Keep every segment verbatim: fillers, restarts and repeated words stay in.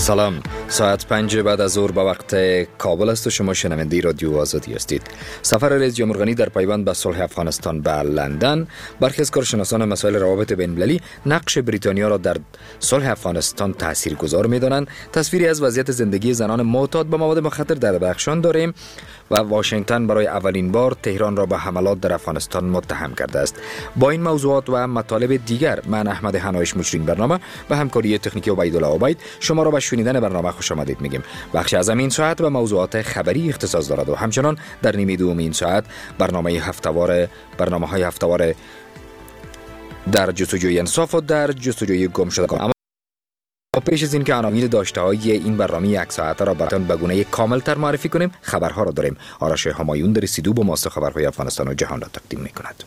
سلام، ساعت پنج بعد از ظهر به وقت کابل است و شما شنونده رادیو آزادی هستید. سفر رئیس جمهور غنی در پیوند به صلح افغانستان به لندن، برخی از کارشناسان مسائل روابط بین‌المللی نقش بریتانیا را در صلح افغانستان تاثیرگذار می‌دانند. تصویری از وضعیت زندگی زنان معتاد به مواد مخدر در بدخشان داریم و واشنگتن برای اولین بار تهران را به حملات در افغانستان متهم کرده است. با این موضوعات و مطالب دیگر من احمد حنایش مجری برنامه به همکاری تکنیکی عبیدالله عبید شما را به شنیدن برنامه خوش آمدید میگیم. بخش از این ساعت به موضوعات خبری اختصاص دارد و همچنان در نیمه دوم این ساعت برنامه هفته‌وار برنامه‌های هفته‌وار در جستجوی انصاف و در جستجوی گمشدگان. اما پیش از این که عناوین داشته‌های این برنامه یک ساعته را براتون به گونه کامل‌تر معرفی کنیم، خبرها را داریم. آرش همایون در استودیو با ماست خبرهای افغانستان و جهان را تقدیم می‌کند.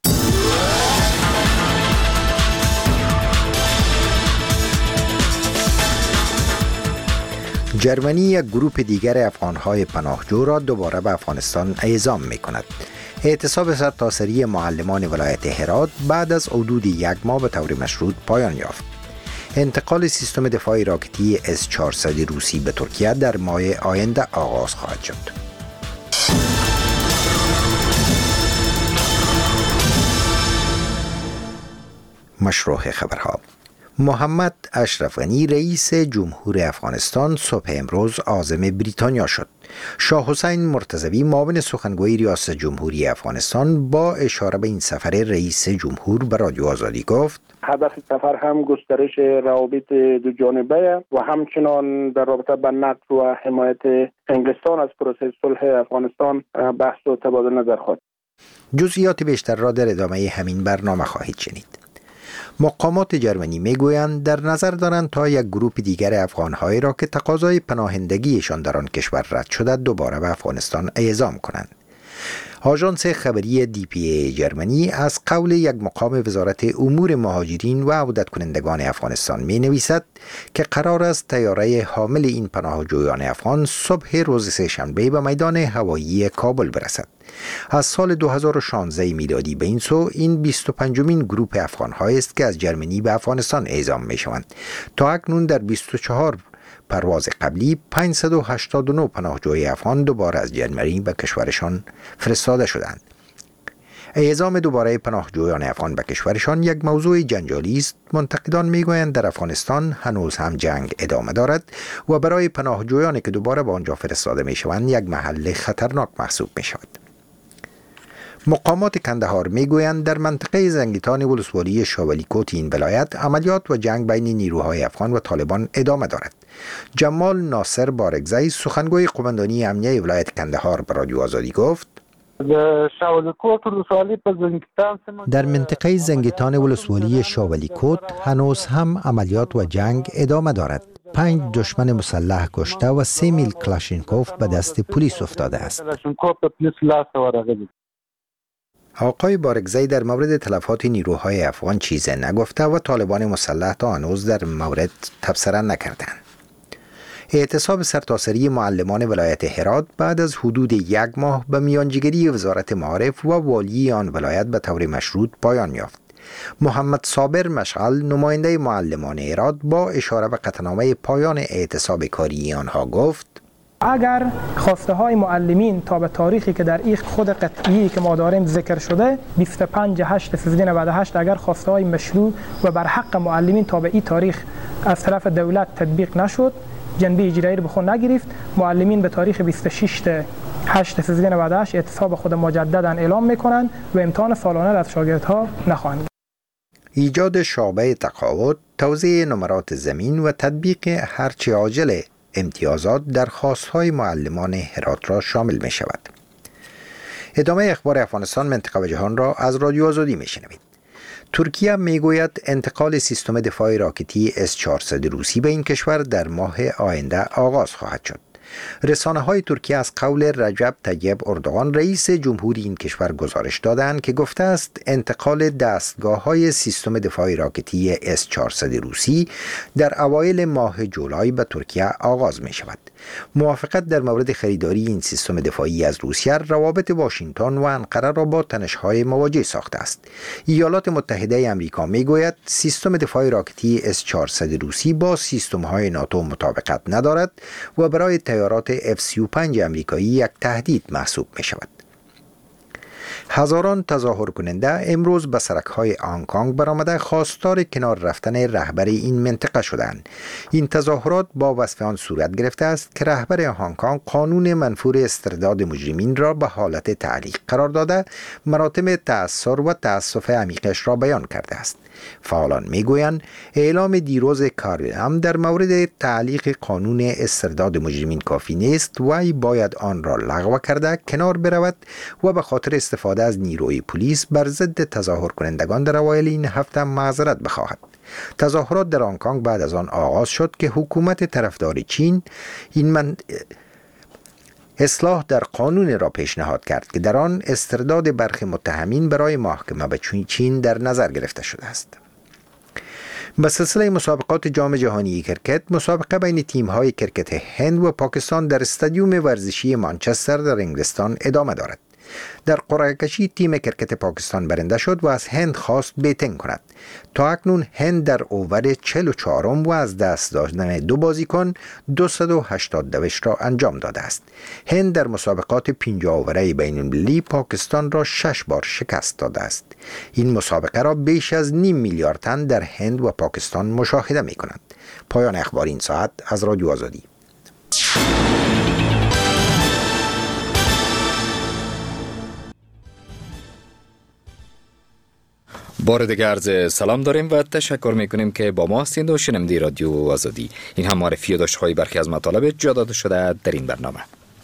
جرمنی یک گروه دیگر افغان‌های پناهجو را دوباره به افغانستان اعزام می‌کند. اعتصاب سرتاسری معلمان ولایت هرات بعد از حدود یک ماه به طور مشروط پایان یافت. انتقال سیستم دفاعی راکتی اس چهارصد روسی به ترکیه در ماه آینده آغاز خواهد شد. مشروع خبرها. محمد اشرف غنی رئیس جمهور افغانستان صبح امروز عازم بریتانیا شد. شاه حسین مرتضوی معاون سخنگوی ریاست جمهوری افغانستان با اشاره به این سفر رئیس جمهور به رادیو آزادی گفت: هدف سفر هم گسترش روابط دو جانبه و همچنان در رابطه با نقد و حمایت انگلستان از پروسه صلح افغانستان بحث و تبادل نظر خواهد. جزئیات بیشتر را در ادامه همین برنامه خواهید شنید. مقامات جرمنی میگویند در نظر دارند تا یک گروه دیگر افغان‌هایی را که تقاضای پناهندگیشان در آن کشور رد شده دوباره به افغانستان اعزام کنند. آژانس خبری دی پی ای جرمنی از قول یک مقام وزارت امور مهاجرین و عودت کنندگان افغانستان می نویسد که قرار است طیاره حامل این پناهجویان افغان صبح روز سه‌شنبه به میدان هوایی کابل برسد. از سال دو هزار و شانزده میلادی به این سو این بیست و پنجمین گروه افغان‌هایی است که از جرمنی به افغانستان اعزام می شوند. تا اکنون در بیست و چهار پرواز قبلی پانصد و هشتاد و نه پناهجوی افغان دوباره از جرمنی به کشورشان فرستاده شدند. اعزام دوباره پناهجویان افغان به کشورشان یک موضوع جنجالی است. منتقدان میگویند در افغانستان هنوز هم جنگ ادامه دارد و برای پناهجویانی که دوباره به آنجا فرستاده میشوند یک محل خطرناک محسوب میشود. مقامات کندهار میگویند در منطقه زنگیتان ولسوالی شاولیکوت این ولایت عملیات و جنگ بین نیروهای افغان و طالبان ادامه دارد. جمال ناصر بارگزی سخنگوی قماندانی امنیه ولایت کندهار به رادیو آزادی گفت: در منطقه زنگیتان ولسوالی شاولیکوت هنوز هم عملیات و جنگ ادامه دارد. پنج دشمن مسلح کشته و سه میل کلاشینکوف به دست پلیس افتاده است. آقای بارگزی در مورد تلفات نیروهای افغان چیزی نگفته و طالبان مسلح تا هنوز در مورد تبصره نکردند. اعتصاب سرتاسری معلمان ولایت هرات بعد از حدود یک ماه به میانجیگری وزارت معارف و والی آن ولایت به طور مشروط پایان یافت. محمد صابر مشعل نماینده معلمان هرات با اشاره به قطعنامه پایان اعتصاب کاری آنها گفت: اگر خواسته های معلمین تا به تاریخی که در این خود قطعی که ما داریم ذکر شده بیست و پنج هشت سیزده نود و هشت اگر خواسته های مشروع و بر حق معلمین تا به این تاریخ از طرف دولت تطبیق نشد، جنبه اجرایی رو به خود نگرفت، معلمین به تاریخ بیست و شش هشت سیزده نود و هشت اعتصاب خود مجددا اعلام میکنند و امتحان سالانه از شاگردها نخواهند. ایجاد شعبه تقاعد، توزیع نمرات زمین و تطبیق هرچه عاجل امتیازات در خواستهای معلمان هرات را شامل می شود. ادامه اخبار افغانستان، منطقه و جهان را از رادیو آزادی می شنوید. ترکیه می گوید انتقال سیستم دفاعی راکتی اس چهارصد روسی به این کشور در ماه آینده آغاز خواهد شد. رسانه های ترکیه از قول رجب طیب اردوغان رئیس جمهوری این کشور گزارش دادند که گفته است انتقال دستگاه های سیستم دفاعی راکتی اس چهارصد روسی در اوایل ماه جولای به ترکیه آغاز می شود. موافقت در مورد خریداری این سیستم دفاعی از روسیه روابط واشنگتن و انقره را با تنش‌های مواجه ساخته است. ایالات متحده آمریکا می گوید سیستم دفاعی راکتی اس چهارصد روسی با سیستم‌های ناتو مطابقت ندارد و برای تیارات اف سی و پنج آمریکایی یک تهدید محسوب می شود. هزاران تظاهر کننده امروز به سرک‌های هنگ کنگ برآمده خواستار کنار رفتن رهبر این منطقه شدند. این تظاهرات با وصف آن صورت گرفته است که رهبر هنگ کنگ قانون منفور استرداد مجرمین را به حالت تعلیق قرار داده، مراتب تأثیر و تأسف عمیقش را بیان کرده است. فعالان میگویند اعلام دیروز کارلام در مورد تعلیق قانون استرداد مجرمین کافی نیست و ای باید آن را لغو کرده کنار برود و به خاطر استفاده از نیروی پلیس بر ضد تظاهر کنندگان در اوایل این هفته معذرت بخواهد. تظاهرات در هنگ کنگ بعد از آن آغاز شد که حکومت طرفدار چین این من اصلاح در قانون را پیشنهاد کرد که در آن استرداد برخی متهمین برای محاکمه به چین در نظر گرفته شده است. به سلسله مسابقات جام جهانی کرکت، مسابقه بین تیم‌های کرکت هند و پاکستان در استادیوم ورزشی مانچستر در انگلستان ادامه دارد. در قرعه کشی تیم کرکت پاکستان برنده شد و از هند خواست بیتینگ کند. تا اکنون هند در اوور چهل و چهارم و از دست دادن دو بازیکن دویست و هشتاد دوش را انجام داده است. هند در مسابقات پنجاه اوره بین المللی پاکستان را شش بار شکست داده است. این مسابقه را بیش از نیم میلیارد تن در هند و پاکستان مشاهده می کنند. پایان اخبار این ساعت از رادیو آزادی. بار دیگر عرض سلام داریم و تشکر میکنیم که با ما هستید و شنونده رادیو آزادی. این هم معرفی و داشته‌های برخی از مطالب جا داده شده در این برنامه.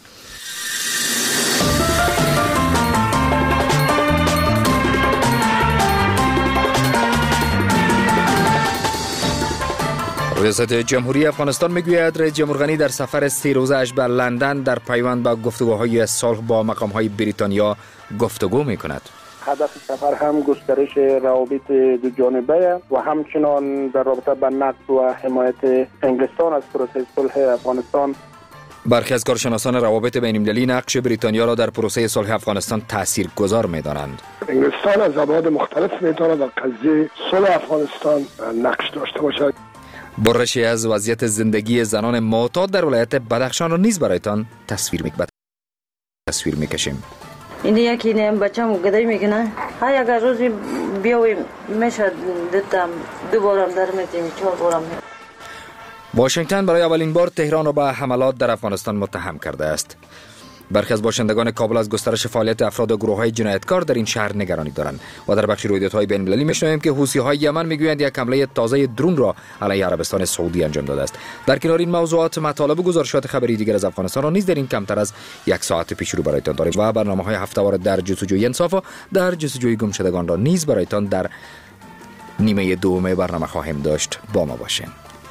ریاست جمهوری افغانستان میگوید رئیس جمهور غنی در سفر سه روزه اش به لندن در پیوند به گفتگوهای صلح با مقام‌های بریتانیا گفتگو میکند. هدف سفر هم گسترش روابط دو جانبه و همچنان در رابطه با نقد و حمایت انگلستان از پروسه صلح افغانستان. برخی از کارشناسان روابط بین المللی نقش بریتانیا را در پروسه صلح افغانستان تاثیرگذار می‌دانند. انگلستان از ابعاد مختلف می‌تواند در قضیه صلح افغانستان نقش داشته باشد. بررسی از وضعیت زندگی زنان معتاد در ولایت بدخشان را نیز برایتان تصویر می‌کنیم. تصویر می‌کشیم. این یکی نیم بچه‌مو گدایی میکنه. های اگر روزی بیاویم میشه دیدم دو بارم در میتیم چهار بارم. واشنگتن برای اولین بار تهران را به حملات در افغانستان متهم کرده است. برخی از باشندگان کابل از گسترش فعالیت افراد و گروه‌های جنایتکار در این شهر نگرانی دارند و در بخش رویدادهای بین‌المللی می‌شنویم که حوثی‌های یمن میگویند یک حمله تازه درون را علیه عربستان سعودی انجام داده است. در کنار این موضوعات مطالب و گزارشات خبری دیگر از افغانستان را نیز در این کمتر از یک ساعت پیش رو برایتان داریم و برنامه‌های هفته‌وار در جستجوی انصاف و در جستجوی گمشدگان را نیز برایتان در نیمه دوم برنامه خواهیم داشت. با ما باشید.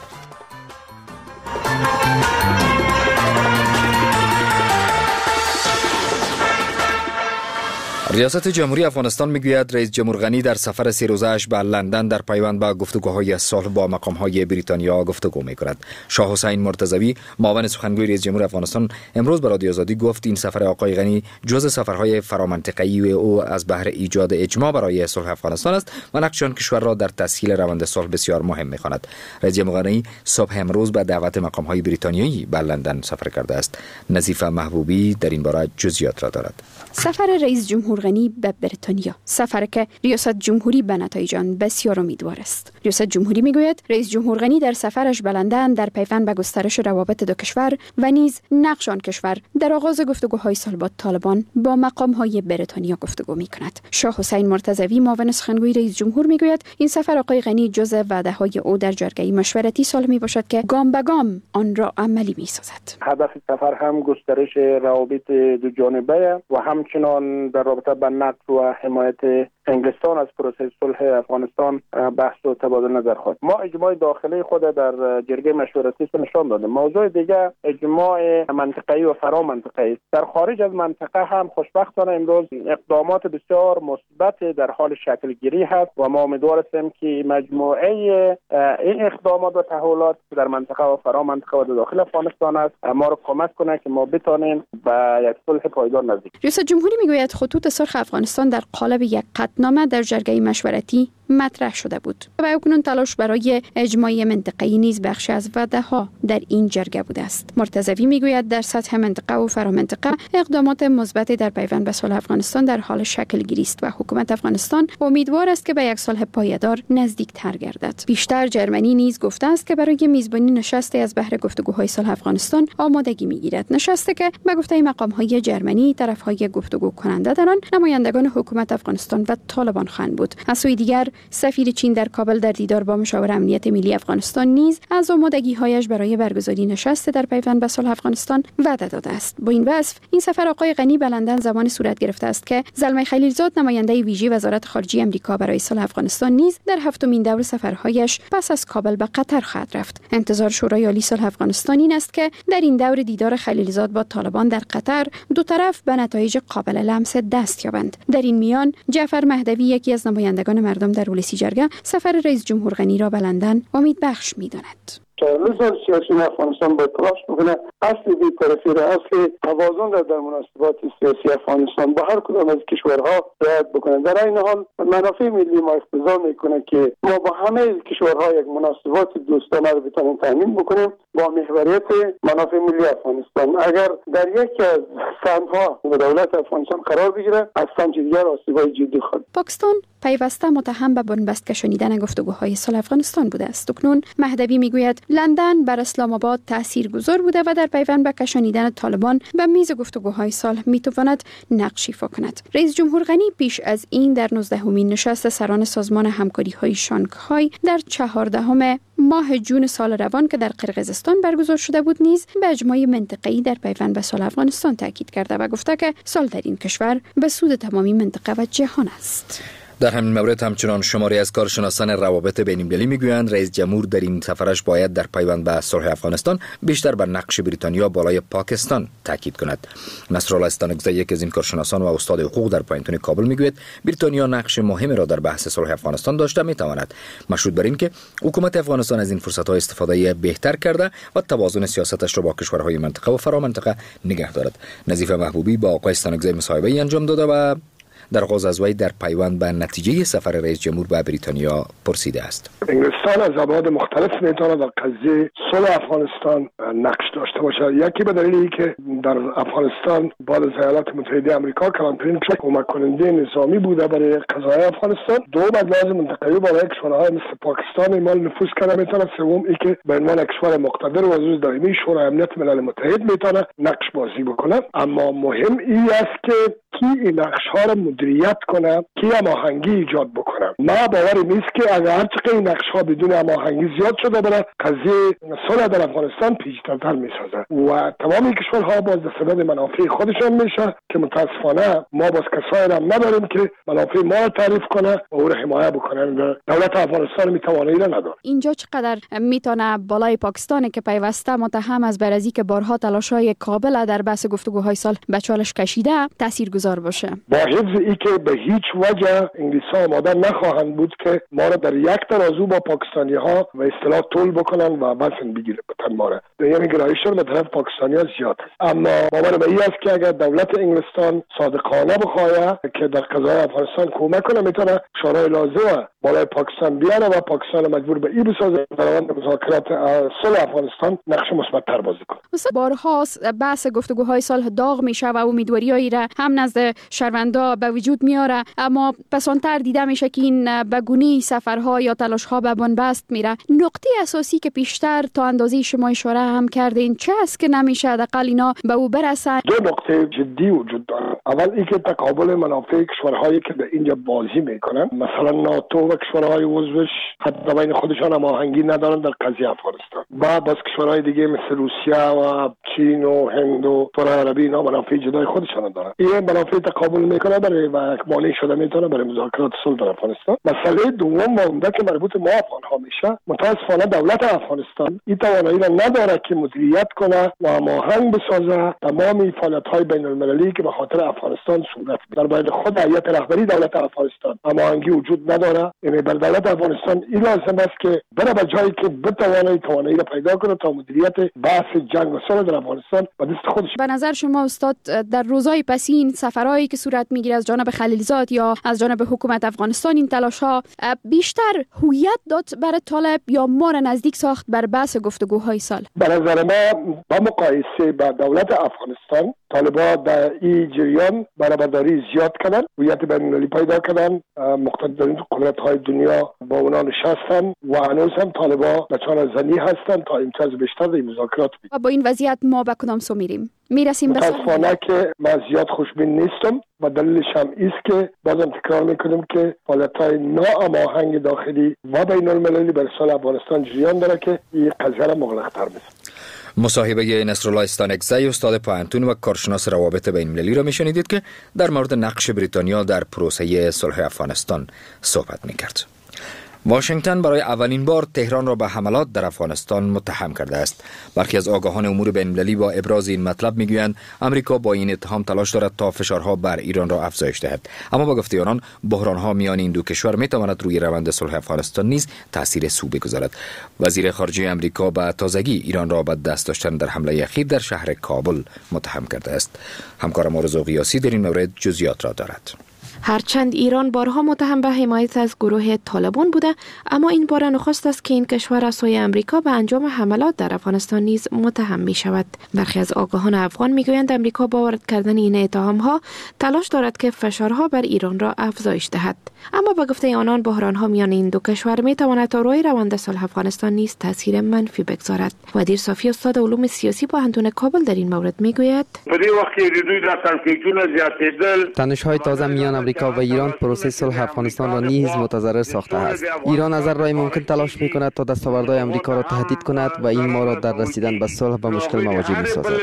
ریاست جمهوری افغانستان میگوید رئیس جمهور غنی در سفر سه روزه اش به لندن در پیوند به گفتگوهای صلح با مقام‌های بریتانیا گفتگو می‌کند. شاه حسین مرتضوی معاون سخنگوی رئیس جمهور افغانستان امروز به رادیو آزادی گفت این سفر آقای غنی جزء سفرهای فرامنطقه‌ای او از بهر ایجاد اجماع برای صلح افغانستان است و نقش آن کشور را در تسهیل روند صلح بسیار مهم می‌خواند. رئیس جمهور غنی صبح امروز به دعوت مقام‌های بریتانیایی به لندن سفر کرده است. نظیفه محبوبی در این باره جزئیات را دارد. سفر رئیس جمهور غنی به بریتانیا، سفر که ریاست جمهوری به نتایج آن بسیار امیدوار است. ریاست جمهوری میگوید رئیس جمهور غنی در سفرش به لندن در پیوند به گسترش روابط دو کشور و نیز نقش آن کشور در آغاز گفتگوهای صلح با طالبان با مقام‌های بریتانیا گفتگو می‌کند. شاه حسین مرتضوی معاون سخنگوی رئیس جمهور میگوید این سفر آقای غنی جزء وعده‌های او در جرگه مشورتی صلح میباشد که گام به گام آن را عملی می‌سازد. هدف سفر هم گسترش روابط دو جانبه و همچنان در رابطه با نقد و حمایت انگلستان از پروسه صلح افغانستان بحث و تبادل نظر خواهد. ما اجماع داخلی خود در جرگه مشورتی نشان دادیم. موضوع دیگه اجماع منطقه‌ای و فرا منطقه‌ای. در خارج از منطقه هم خوشبختانه امروز اقدامات بسیار مثبت در حال شکل گیری هست و ما امیدوار هستیم که مجموعه این اقدامات و تحولات در منطقه و فرا منطقه و داخل افغانستان است ما را کمک کنه که ما بتوانیم به یک صلح پایدار نزدیک. ریاست جمهوری میگوید خطوط سرخ افغانستان در قالب یک قطعنامه در جرگه مشورتی مطرح شده بود و اکنون تلاش برای اجماعی منطقه‌ای نیز بخشی از وعده‌ها در این جرگه بوده است. مرتضوی میگوید در سطح منطقه و فرامنطقه اقدامات مثبت در پیوند به صلح افغانستان در حال شکل گیری است و حکومت افغانستان امیدوار است که به یک صلح پایدار نزدیکتر گردد. بیشتر جرمنی نیز گفته است که برای میزبانی نشستی از بهره گفتگوهای صلح افغانستان آمادگی میگیرد. نشستی که به گفته مقام‌های جرمنی طرف‌های گفتگو کننده در آن نمایندگان حکومت افغانستان و طالبان خواهند بود. از سوی دیگر سفیر چین در کابل در دیدار با مشاور امنیت ملی افغانستان نیز از آمادگی‌هایش برای برگزاری نشست در پیوند به صلح افغانستان وعده داده است. با این وصف این سفر آقای غنی به لندن زمان صورت گرفته است که زلمه خلیلزاد نماینده ویژه وزارت خارجه آمریکا برای صلح افغانستان نیز در هفتمین دور سفرهایش پس از کابل به قطر خواهد رفت. انتظار شورای عالی صلح افغانستان این است که در این دور دیدار خلیلزاد با طالبان در قطر دو طرف به نتایج قابل لمس دست یابند. در این میان جعفر مهدوی یکی از نمایندگان مردم در ولسی جرگه سفر رئیس جمهور غنی را به لندن امید بخش می‌داند. نظام سیاسی افغانستان باید تلاش بکنه اصل بی‌طرفی را، اصل توازن را در مناسبات سیاسی افغانستان با هر کدام از کشورها رعایت بکنه. در این حال منافع ملی ما اقتضا میکنه که ما با همه کشورها یک مناسبات دوستانه را بتونیم تامین بکنیم با محوریت منافع ملی افغانستان. اگر در یکی از سمت‌ها به دولت افغانستان قرار بگیره از سمت دیگر آسیب‌های جدی خواهد. پاکستان پیوسته متهم به بنبست کشانیدن گفتگوهای صلح افغانستان بوده است. اکنون مهدوی میگوید لندن بر اسلام آباد تاثیرگذار بوده و در پیوند به کشانیدن طالبان به میز گفتگوهای صلح میتواند نقش ایفا کند. رئیس جمهور غنی پیش از این در نوزدهمین نشست سران سازمان همکاری‌های شانگهای در چهاردهم ماه جون سال روان که در قرقیزستان برگزار شده بود نیز به اجماع منطقه‌ای در پیوند به صلح افغانستان تاکید کرده و گفته که صلح در این کشور به سود تمامی منطقه و جهان است. در همین مورد همچنان شماری از کارشناسان روابط بین‌المللی میگویند رئیس جمهور در این سفرش باید در پیوند به صلح افغانستان بیشتر بر نقش بریتانیا بالای پاکستان تاکید کند. نصرالله استانکزی یک از این کارشناسان و استاد حقوق در پایتون کابل میگوید بریتانیا نقش مهمی را در بحث صلح افغانستان داشته میتواند، مشروط بر اینکه حکومت افغانستان از این فرصت‌های استفاده بهتر کرده و توازن سیاستش را با کشورهای منطقه و فرامنطقه نگه دارد. نظیف محبوبی با آقای استانکزی مصاحبه‌ای انجام داده و در آغاز از وی در پیوند به نتیجه سفر رئیس جمهور به بریتانیا پرسیده است. انگلستان از ابعاد مختلف میتونه در قضیه صلح افغانستان نقش داشته باشه. یکی به دلیل اینکه در افغانستان بعد از ایالات متحده آمریکا کلانترین کمک کننده نظامی بوده برای قضای افغانستان. دوم از لحاظ منطقه‌ای برای کشورهای مثل پاکستان اعمال نفوذ کرده میتونه. سوم اینکه به عنوان کشور مقتدر و عضو دائمی شورای امنیت ملل متحد میتونه نقش بازی بکنه. اما مهم این است که کی این نقش‌ها را مدیریت کنه، کی هماهنگی ایجاد بکنه. ما باور نیست که اگر هر چقدر این نقش‌ها بدون هماهنگی زیاد شده بره قضیه صلح در افغانستان پیچیده‌تر می‌سازه و تمام کشورها باز به سبب منافع خودشان میشه که متاسفانه ما باز کسایی را نداریم که منافع ما را تعریف کنه و او را حمایت بکنه. دولت افغانستان میتوانه اینو نداره. اینجا چقدر میتونه بالای پاکستان که پیوسته متهم از برازی که بارها تلاش‌های کابل در بحث گفتگوهای صلح به چالش کشیده تاثیرگذار باشه. با حفظ ای که به هیچ وجه انگلیس‌ها آماده نخواهند بود که ما را در یک ترازو با پاکستانی‌ها و اصطلاح تول بکنن و بسن بگیره بتن ما را. یعنی گرایششون به طرف پاکستانی‌ها زیاد است. اما باور به این است که اگر دولت انگلستان صادقانه بخواه که در قضای افغانستان کمک کنه میتونه شورای لازمه بالای پاکستان بیاره و پاکستان مجبور به این بسازه در روند مذاکرات صلح افغانستان نقش مثبت‌تر بازی کنه. بارها بحث گفتگوهای صلح داغ میشه و امیدواریایی را هم نزد شهروندا به وجود میاره، اما پسانتر دیده میشه که این به گونی سفرها یا تلاش‌ها به بنبست میره. نقطه اساسی که پیشتر تا اندازه شما اشاره هم کردین چه است که نمیشه حداقل اینا به او برسن؟ دو نقطه جدی وجود داره. اول اینکه تقابل منافع کشورهایی که به اینجا بازی میکنن، مثلا ناتو و کشورهای عضوش حتی بین خودشان هماهنگی ندارن در قضیه افغانستان، و باز کشورهای دیگه مثل روسیه و چین و هند و کره عربی اینا منافع جدای خودشان دارن. این منافع تقابل میکنه برای و مانع شده میتونه برای مذاکرات صلح در افغانستان. مسئله دوم و عمده که مربوط ما افغان ها میشه، متاسفانه دولت افغانستان این توانایی را نداره که مدیریت کنه و هماهنگ بسازه تمام فعالیت‌های بین‌المللی که به خاطر افغانستان صورت میگیره. در باید خود هیئت رهبری دولت افغانستان هماهنگی وجود نداره. یعنی بر دولت افغانستان این لازم است که بره به جایی که بتونه توانایی را پیدا کنه تا مدیریت بحث جنگ و صلح در افغانستان به دست خودش. به نظر شما استاد در روزهای پسین سفرهایی که صورت میگیره از جانب خلیلزاد یا از جانب حکومت افغانستان، این تلاش‌ها بیشتر هویت داد برای طالب یا ما را نزدیک ساخت بر بحث گفتگوهای سال؟ به نظر ما با مقایسه با دولت افغانستان، طالبان در این جریان برابرداری زیاد کردن، هویت بین‌المللی پیدا کردن، مقتدرین قدرت‌های دنیا با اونا نشستن و هنوز هم طالبان بچه‌ها زنی هستن تا امتیاز بیشتر در مذاکرات بگیرن. و با این وضعیت ما به کدام سو میریم؟ میرسیم به متاسفانه که من زیاد خوشبین نیستم و دلیلش هم ایست که بازم تکرار میکنم که فعالیت‌های ناهماهنگ داخلی و بین‌المللی بر صلح افغانستان جریان داره که این قضیه را مغلق‌تر می‌سازه. مصاحبه نصرالله استانکزی استاد پوهنتون و کارشناس روابط بین‌المللی را میشنیدید که در مورد نقش بریتانیا در پروسه صلح افغانستان صحبت میکرد. واشنگتن برای اولین بار تهران را به حملات در افغانستان متهم کرده است. برخی از آگاهان امور بین‌المللی با ابراز این مطلب میگویند آمریکا با این اتهام تلاش دارد تا فشارها بر ایران را افزایش دهد. اما با گفته آنان بحرانها میان این دو کشور میتواند روی روند صلح افغانستان نیز تاثیر سو بگذارد. وزیر خارجه آمریکا به تازگی ایران را به دست داشتن در حمله اخیر در شهر کابل متهم کرده است. همکارم آرزو قیاسی در این مورد جزئیات را دارد. هرچند ایران بارها متهم به حمایت از گروه طالبان بوده، اما این بار نخست است که این کشور از سوی آمریکا به انجام حملات در افغانستان نیز متهم می شود. برخی از آگاهان افغان می گویند آمریکا با وارد کردن این اتهام ها تلاش دارد که فشارها بر ایران را افزایش دهد. اما با گفته آنان بحران ها میان این دو کشور می تواند تا روی روند صلح افغانستان نیز تاثیر منفی بگذارد. ودیر صافی استاد علوم سیاسی پوهنتون کابل در این مورد می گوید تنش‌های تازه میان آمریکا و ایران پروسه صلح افغانستان را نیز متضرر ساخته است. ایران از هر راهی ممکن تلاش می‌کند تا دستاوردهای آمریکا را تهدید کند و این ما را در رسیدن به صلح به مشکل مواجه می‌سازد.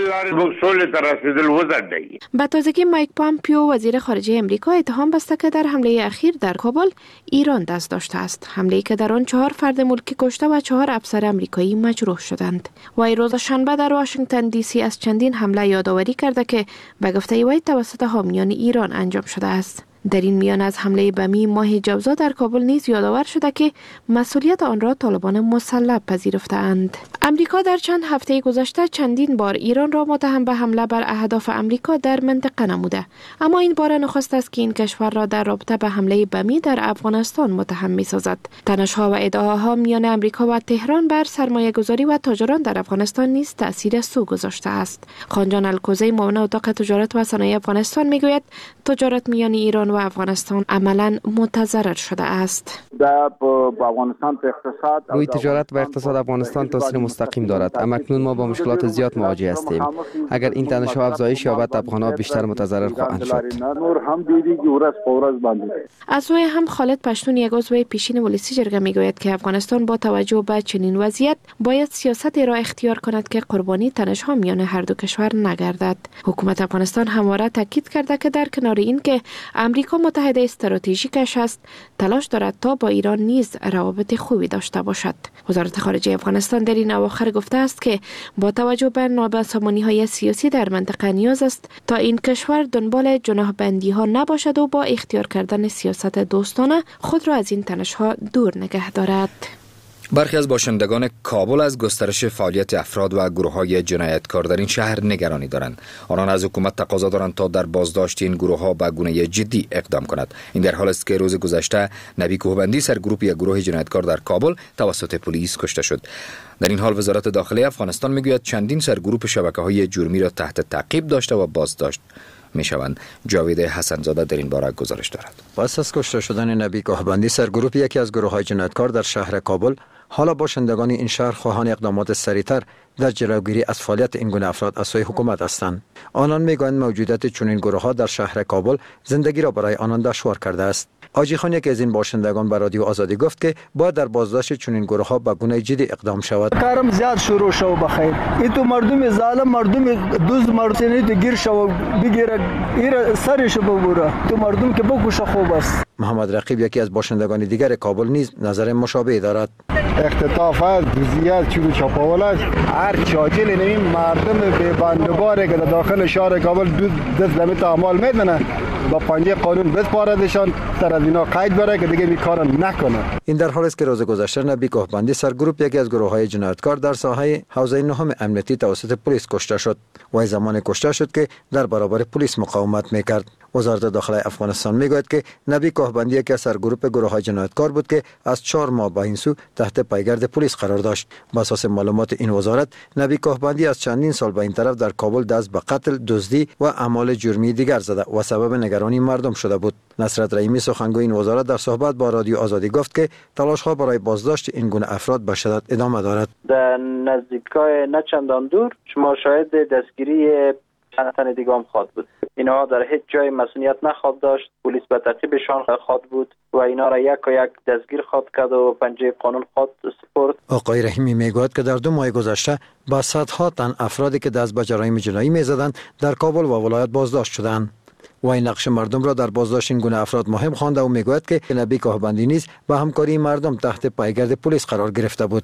با تازگی مایک پامپیو وزیر خارجه آمریکا اتهام بسته که در حمله اخیر در کابل ایران دست داشته است. حمله‌ای که در آن چهار فرد ملکی کشته و چهار افسر آمریکایی مجروح شدند. و روز شنبه در واشنگتن دی سی از چندین حمله یادآوری کرده که به گفته وی توسط حامیان ایران انجام شده است. در این میان از حمله بمی ماه جوزا در کابل نیز یادآور شده که مسئولیت آن را طالبان مسلح پذیرفته‌اند. امریکا در چند هفته گذشته چندین بار ایران را متهم به حمله بر اهداف امریکا در منطقه نموده، اما این بار نخست است که این کشور را در رابطه به حمله بمی در افغانستان متهم می‌سازد. تنش‌ها و ادعاها میان امریکا و تهران بر سرمایه‌گذاری و تاجران در افغانستان نیز تأثیر سو گذاشته است. خانجان الکوزی معاون اتاق تجارت و صنایع افغانستان میگوید تجارت میان ایران و افغانستان عملاً متضرر شده است. روی تجارت و اقتصاد افغانستان تاثیر مستقیم دارد. اما اکنون ما با مشکلات زیاد مواجه هستیم. اگر این تنش‌ها افزایش یابد افغان‌ها بیشتر متضرر خواهند شد. از سوی هم خالد پشتون یک عضو پیشین ولسی جرگه میگوید که افغانستان با توجه به چنین وضعیت باید سیاستی را اختیار کند که قربانی تنش‌ها میان هر دو کشور نگردد. حکومت افغانستان همواره تاکید کرده که در کنار این که امریکا متحد استراتژیکش است، تلاش دارد تا با ایران نیز روابط خوبی داشته باشد. وزارت خارجه افغانستان در این اواخر گفته است که با توجه به نابسامانی‌های سیاسی در منطقه نیاز است تا این کشور دنبال جناح‌بندی‌ها نباشد و با اختیار کردن سیاست دوستانه خود را از این تنش‌ها دور نگه دارد. برخی از باشندگان کابل از گسترش فعالیت افراد و گروه‌های جنایتکار در این شهر نگرانی دارند. آنان از حکومت تقاضا دارند تا در بازداشت این گروه‌ها به گونه جدی اقدام کند. این در حالی است که روز گذشته نبی کوهبندی سرگروه یک گروه جنایتکار در کابل توسط پلیس کشته شد. در این حال وزارت داخلی افغانستان میگوید چندین سرگروه شبکه‌های جرمی را تحت تعقیب داشته و بازداشت میشوند. جاوید حسنزاده در این باره گزارش دارد. پس از کشته شدن نبی کوهبندی سرگروه یکی از گروه‌های جنایتکار در شهر کابل، حالا باشندگان این شهر خواهان اقدامات سریعتر در جلوگیری از فعالیت این گونه افراد از سوی حکومت هستند. آنان میگویند موجودیت چنین گروه‌ها در شهر کابل زندگی را برای آنان دشوار کرده است. آجی خان یکی از این باشندگان به رادیو آزادی گفت که باید در بازداشت چنین گروه‌ها به گونه جدی اقدام شود. کارم زیاد شروع شو بخیر. این تو مردم ظالم مردم دوز مردم تو گیر شو بگیره ایر سرش ببره. تو مردم که بکشه خوب است. محمد رقیب یکی از باشندگان دیگر کابل نیز نظر مشابه دارد. اختطاف است، دزدیات، چور و چپاول است. هر چاچل این مردم به بندباره که داخل شهر کابل دو دست دمی تعامل میدنه با پنجه قانون بسپاردشان تر از اینا قید بره که دیگه می کار نکنه. این در حالی است که روز گذشته نبی کوهبندی سرگروپ یکی از گروه‌های جنایتکار در ساحه حوزه نهم امنیتی توسط پلیس کشته شد. و زمان کشته شد که در برابر پلیس مقاومت میکرد. وزارت داخله افغانستان میگوید که نبی کوهبندی یکی از سرگروپ گروه‌های جنایتکار بود که از چهار ماه به این سو تحت پیگرد پلیس قرار داشت. بر اساس معلومات این وزارت نبی کوهبندی از چندین سال به این طرف در کابل دست به قتل، دزدی و اعمال جرمی دیگر زده و سبب نگرانی مردم شده بود. نصرت رحیمی سخنگوی این وزارت در صحبت با رادیو آزادی گفت که تلاش‌ها برای بازداشت این گونه افراد به شدت ادامه دارد. در نزدیکای نه چندان دور شما شاهد دستگیری چند تن دیگه هم خواهد بود. اینها در هیچ جای مسئولیت نخواهد داشت. پلیس به تعقیبشان خواهد بود و اینا را یک و یک دستگیر خواهد کرد و پنجه قانون خواهد سپرد. آقای رحیمی میگوید که در دو ماه گذشته با صدها تن افرادی که دست به جرایم جنایی میزدند در کابل و ولایت بازداشت شدند. و این نقش مردم را در بازداشت این گونه افراد مهم خوانده و میگوید که نبی کوهبندی نیز با همکاری مردم تحت پیگرد پلیس قرار گرفته بود.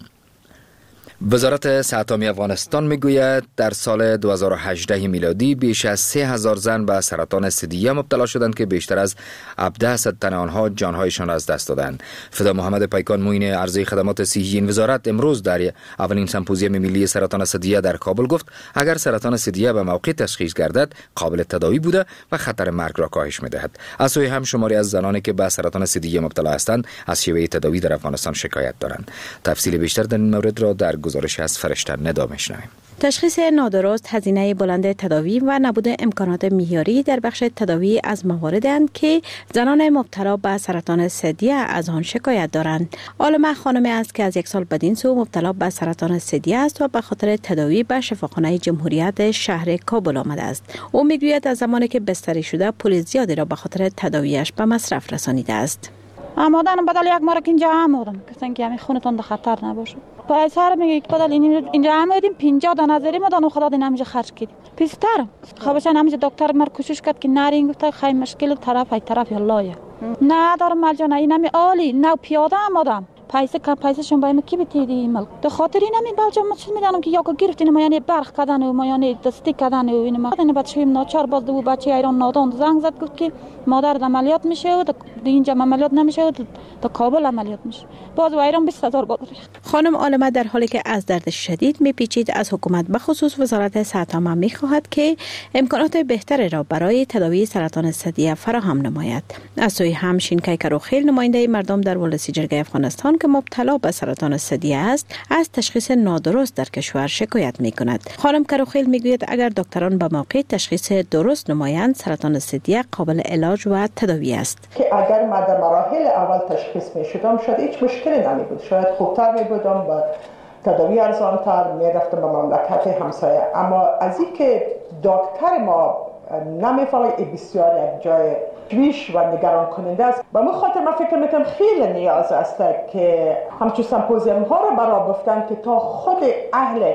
وزارت صحت عامه افغانستان میگوید در سال دو هزار و هجده میلادی بیش از سه هزار زن به سرطان ثدیه مبتلا شدند که بیشتر از هفتصد تن آنها جانهایشان از دست دادند. فدا محمد پیکان معین عرضه خدمات صحی این وزارت امروز در اولین سمپوزیوم ملی سرطان ثدیه در کابل گفت اگر سرطان ثدیه به موقع تشخیص گردد قابل تداوی بوده و خطر مرگ را کاهش می‌دهد. از سوی هم شماری از زنانی که به سرطان ثدیه مبتلا هستند از شیوه تداوی در افغانستان شکایت دارند. تفصیل بیشتر در این مورد را در گزارش از فرشته ندا میشنویم. تشخیص نادرست، هزینه بلند تداوی و نبود امکانات معیاری در بخش تداوی از مواردند که زنان مبتلا به سرطان ثدیه از آن شکایت دارند. عالمه خانمی است که از یک سال بدین سو مبتلا به سرطان ثدیه است و به خاطر تداوی به شفاخانه جمهوریت شهر کابل آمده است. او میگوید از زمانی که بستری شده پول زیادی را به خاطر تداویش به مصرف رسانیده است. آمدن بدل یک مارک اینجا آمدم گفتن که همین خونتون در خطر نباشه. پسر میگه که بدل اینجا آمدیم پنجاه تا نظری مدن خدا دین همینجا خرج کردیم. پیستر خبرشن همینجا دکتر مر کوشش کرد که نرین گفت خیلی مشکل طرف ای طرف الله نه دارم مال جان این نمی عالی نه پیاده آمدم. پیسه که پیسه شون بایم کی بتیدی مال تو خاطر این همین بچه ما چی میدانم که یا که گرفتین ما یعنی برخ کردن و ما یعنی دستی کردن و این ما این بچه ناچار باز دو بچه ایران نادان زنگ زد گفت که مادر عملیات میشه و اینجا عملیات نمیشه و تا کابل عملیات میشه باز و ایران بیست هزار باز ریخت. خانم عالمه در حالی که از درد شدید میپیچید از حکومت به خصوص وزارت صحت عامه میخواهد که امکانات بهتری را برای تداوی سرطان ثدیه فراهم نماید. از سوی هم شینکای کروخیل نماینده مردم در ولسی جرگه افغانستان که مبتلا به سرطان ثدیه است از تشخیص نادرست در کشور شکایت می کند. خانم کروخیل می گوید اگر دکتران به موقع تشخیص درست نمایند سرطان ثدیه قابل علاج و تداوی است. که اگر من در مراحل اول تشخیص می شدم شاید هیچ مشکلی نمی بود، شاید خوبتر می بودم و تداوی ارزانتر می رفتم به مملکت همسایه. اما از این که دکتر ما نمیفهمه بسیار یک جای تشویش و نگران کننده است. به من خاطر من فکر میکنم خیلی نیاز است که همچون سمپوزیوم ها را برای گفتن که تا خود اهل